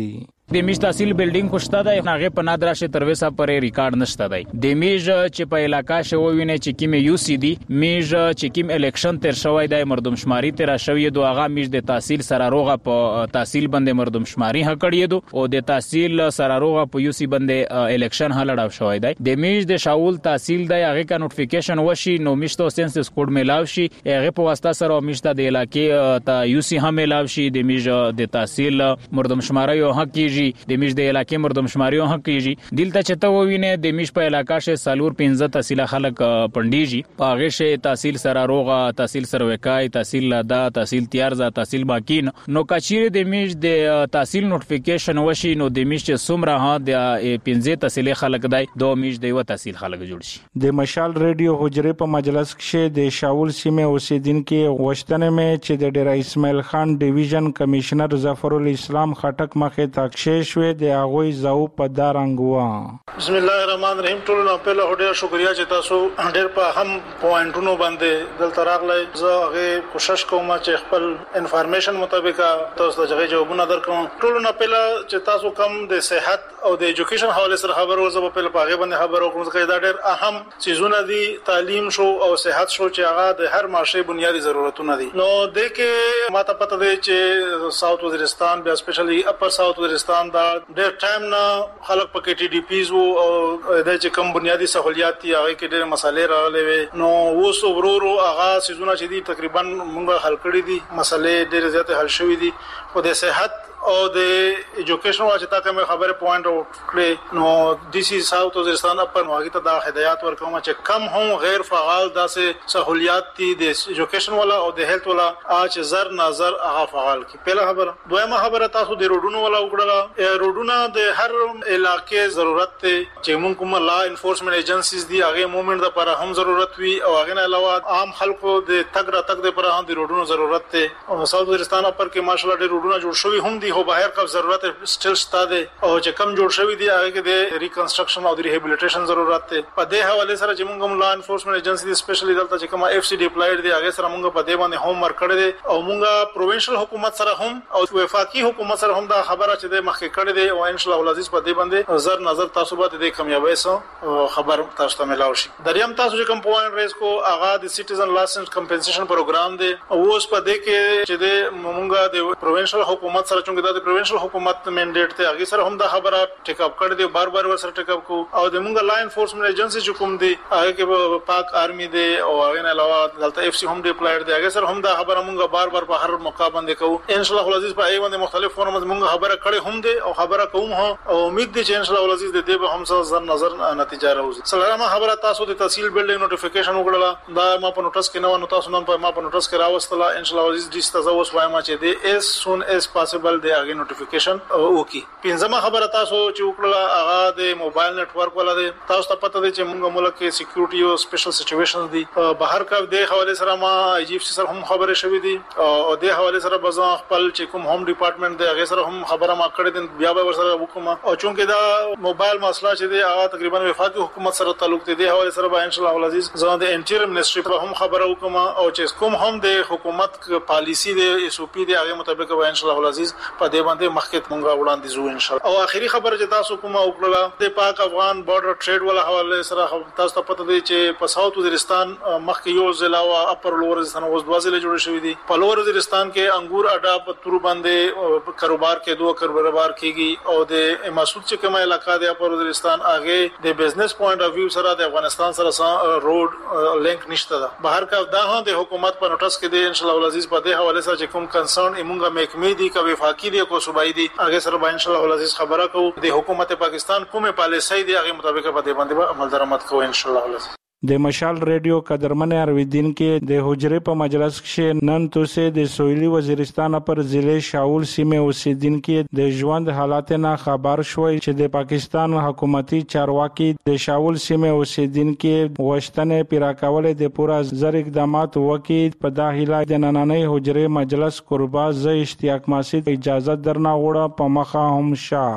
د میش تحصیل بلډینګ خوشته دی هغه په نادر شه ترویسا پرې ریکارډ نشته دی د میش چې په علاقہ شو ویني چې کیم یو سی دی میش چې کیم الیکشن تر شوی دی مردمشماري تر شوی دو هغه میش د تحصیل سره روغه په تحصیل باندې مردمشماري هکړی دو او د تحصیل سره روغه په یو سی باندې الیکشن هلړاو شوی دی د میش د شاول تحصیل دی هغه کا نوټیفیکیشن وشي نو میش ته سنسس کوډ ملاو شي هغه په واسطه سره میش ته د علاقې ته یو سی هم ملاو شي د میش د تحصیل مردمشماري او حق کیږي د میش د علاقې مردمشماري او حق کیږي دلته چته وینه د میش په علاقہ شه سالور 15 تحصیل خلک پندیږي پاغه شه تحصیل سره روغه تحصیل سروکای تحصیل لادا تحصیل تیارزا تحصیل باکین نو کچیر د میش د تحصیل نوټیفیکیشن وشي نو د میش سمره ها د 15 تحصیل خلک دای دو میش د یو تحصیل خلک جوړ شي د مشال ریډیو حجره په مجلس کې د شاول سیمه اوسیدونکو وشتنه مې چې د ډیر اسماعیل خان ډیویژن کمشنر ظفر الاسلام خټک مخه تاکشې شوې د اغوی زاو په دارنګوا بسم الله الرحمن الرحیم ټول نو په ډیر شکریا چې تاسو ډیر په هم پوینټونو باندې دلته راغلی زه هغه کوشش کوم چې خپل انفارمیشن مطابق تاسو ته جوابونه درکوم ټول نو په چې تاسو کم د صحت او د ایجوکیشن حواله سره خبرو زه په هغه باندې خبرو کوم چې دا ډیر اهم چیزونه دي تعلیم شو او صحت شو چې هغه د هر معاشري بنیادی ضرورتونه دي نو د کې ماته پته دی چې ساوث وزیرستان بیا سپیشلی اپر ساوث وزیرستان دا ډیر ټایم نه خلک په کې ټي ډي پیز وو او د چې کوم بنیادی سہولیات دي هغه کې ډېر مسالې راغلي وي نو اوس ورورو هغه سيزونه چې دي تقریبا موږ حل کړی دي مسالې ډېر زیات حل شوې دي او د صحت او د ایجوکیشن واچتا کوم خبره پوینټ اوټ کړي نو ډي سي ساوث وزیرستان په نوغه ته دا هدایت ورکوم چې کم هم غیر فعال داسې سہولیات دي د ایجوکیشن ولا او د هیلث ولا اچ زر نظر هغه فعال کی پهله خبره دویمه خبره تاسو د روډونو ولا وکړه روډونه د هر علاقې ضرورت ته چې موږ کوم لا انفورسمنت ایجنسیز دي هغه موومنت لپاره هم ضرورت وي او هغه نه علاوه عام خلکو د تګ را تګ لپاره هم د روډونو ضرورت ته او ساوث وزیرستان پر کې ماشاءالله د روډونو جوړ شوی هم دي خو بهر کا ضرورت سټل ستاده او چې کم جوړ شوی دی هغه کې د ریکنسټرکشن او د ریهابلیټیشن ضرورت ته په دې حواله سره چې موږ لا انفورسمنت ایجنسی سپیشلی دلته چې کوم اف سی ډیپلایډ دی هغه سره موږ په دې باندې هوم ورک کړی دی او موږ پروینشل حکومت سره هم او وفاقي حکومت سره هم دا خبره چې د مخکې کړی دی او ان شاء الله العزیز په دې باندې زر نظر تاسو به د کامیابی سره خبر تاسو ته ملاوي شي دریم تاسو چې کوم پوینټ ریز کو هغه د سټیزن لاسنس کمپنسیشن پروګرام دی او اوس په دې کې چې د موږ د پروینشل حکومت سره چې د پروینشل حکومت منډیټ ته هغه سره هم دا خبره ټیک اپ کړی دی بار ور سره ټیک اپ کو او د موږ لا انفورسمنت ایجنسی چې کوم دی هغه کې پاک آرمی دی او هغه نه علاوه دلته اف سی هم ډیپلایډ دی هغه سره هم دا خبره موږ بار په هر موقع باندې کوو ان شاء الله العزیز په ای باندې مختلف فورمز موږ خبره کړې هم دی او خبره کوم هم او امید دی چې ان شاء الله العزیز د دې به هم زر نظر نتیجه راوځي سلامه خبره تاسو د تحصیل بلډینګ نوټیفیکیشن وکړه دا ما په نوټس کې نو تاسو نن په ما په نوټس کې راوستله ان شاء الله العزیز د تاسو وایم چې د as soon as possible د هغه نوټیفیکیشن وکي پنځمه خبره تاسو چې وکړه هغه د موبایل نتورک ولا دی تاسو ته پته دی چې موږ ملک کې سکیورټي او سپیشل سچويشنز دي بهر کا د حواله سره ما ای جی اف سی سره هم خبره شوې دي او د حواله سره بزا خپل چې کوم هوم ډپارټمنټ دی هغه سره هم خبره ما کړې دي بیا به ورسره وکم او چونکه دا موبایل مسله چې دی هغه تقریبا وفاقي حکومت سره تعلق دی د حواله سره به ان شاء الله العزیز زه د انټیریم منسټری په هم خبره وکم او چې کوم هم د حکومت پالیسی دی اس او پی دی هغه مطابق به ان شاء الله العزیز په دې باندې مخکې مونږه وړاندې زو ان شاء الله او اخیری خبره چې تاسو کومه وکړه د پاک افغان بارډر ټریډ ولا حواله سره تاسو ته پته دی چې په ساوث وزیرستان مخکې یو ضلع او اپر لور وزیرستان اوس دوه ضلع جوړ شوې دي په لور وزیرستان کې انګور اډا په تور باندې کاروبار کې دوه کاروبار کېږي او د مسعود چې کومه علاقہ دی اپر وزیرستان هغه د بزنس پوینټ اف ویو سره د افغانستان سره روډ لینک نشته ده بهر کا دا هم د حکومت په نوټس کې دی ان شاء الله العزیز په دې حواله سره چې کوم کنسرن ایمونګه محکمې دي کوي وفاقي دي کو صوبایي دي هغه سره به ان شاء الله العزیز خبره کوو د حکومت پاکستان کومه پالیسي دی هغه مطابق په دې باندې عمل درآمد کوو ان شاء الله العزیز د مشال ریډیو قدرمن ارویدین کې د حجره په مجلس کې نن توسه د سویلی وزیرستان پر ضلع شاول سیمه اوسیدونکو د ژوند حالات نه خبر شوي چې د پاکستان حکومتي چارواکي د شاول سیمه اوسیدونکو وشتنه پیراکول د پورا زر اقدامات وکي په داخله د نننۍ حجره مجلس قربا ز اشتیاق ماسید اجازه درنه وړه په مخه هم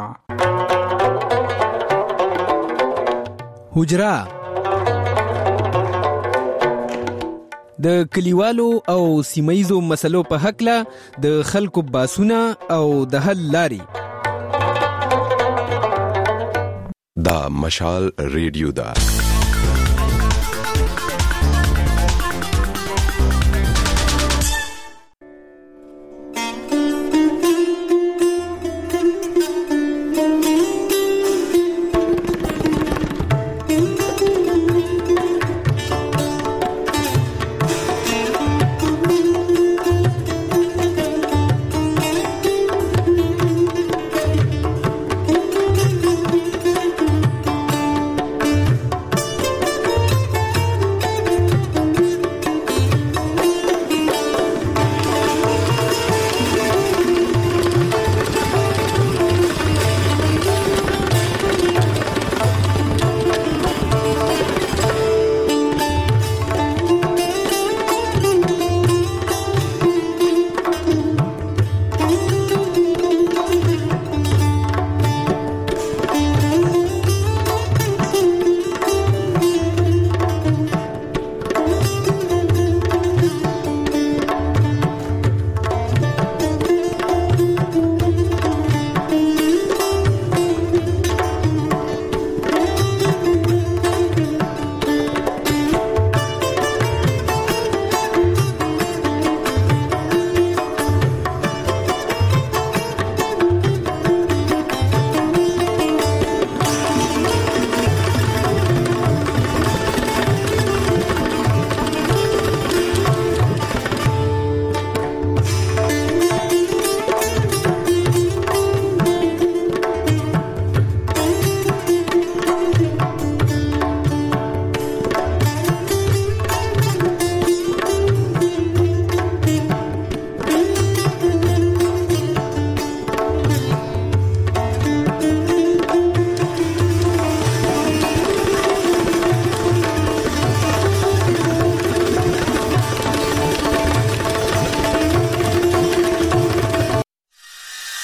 شاه حجره د کلیوالو او سیمایزو مسلو په حق له د خلکو باسونه او د حل لاري دا مشال ریډیو دا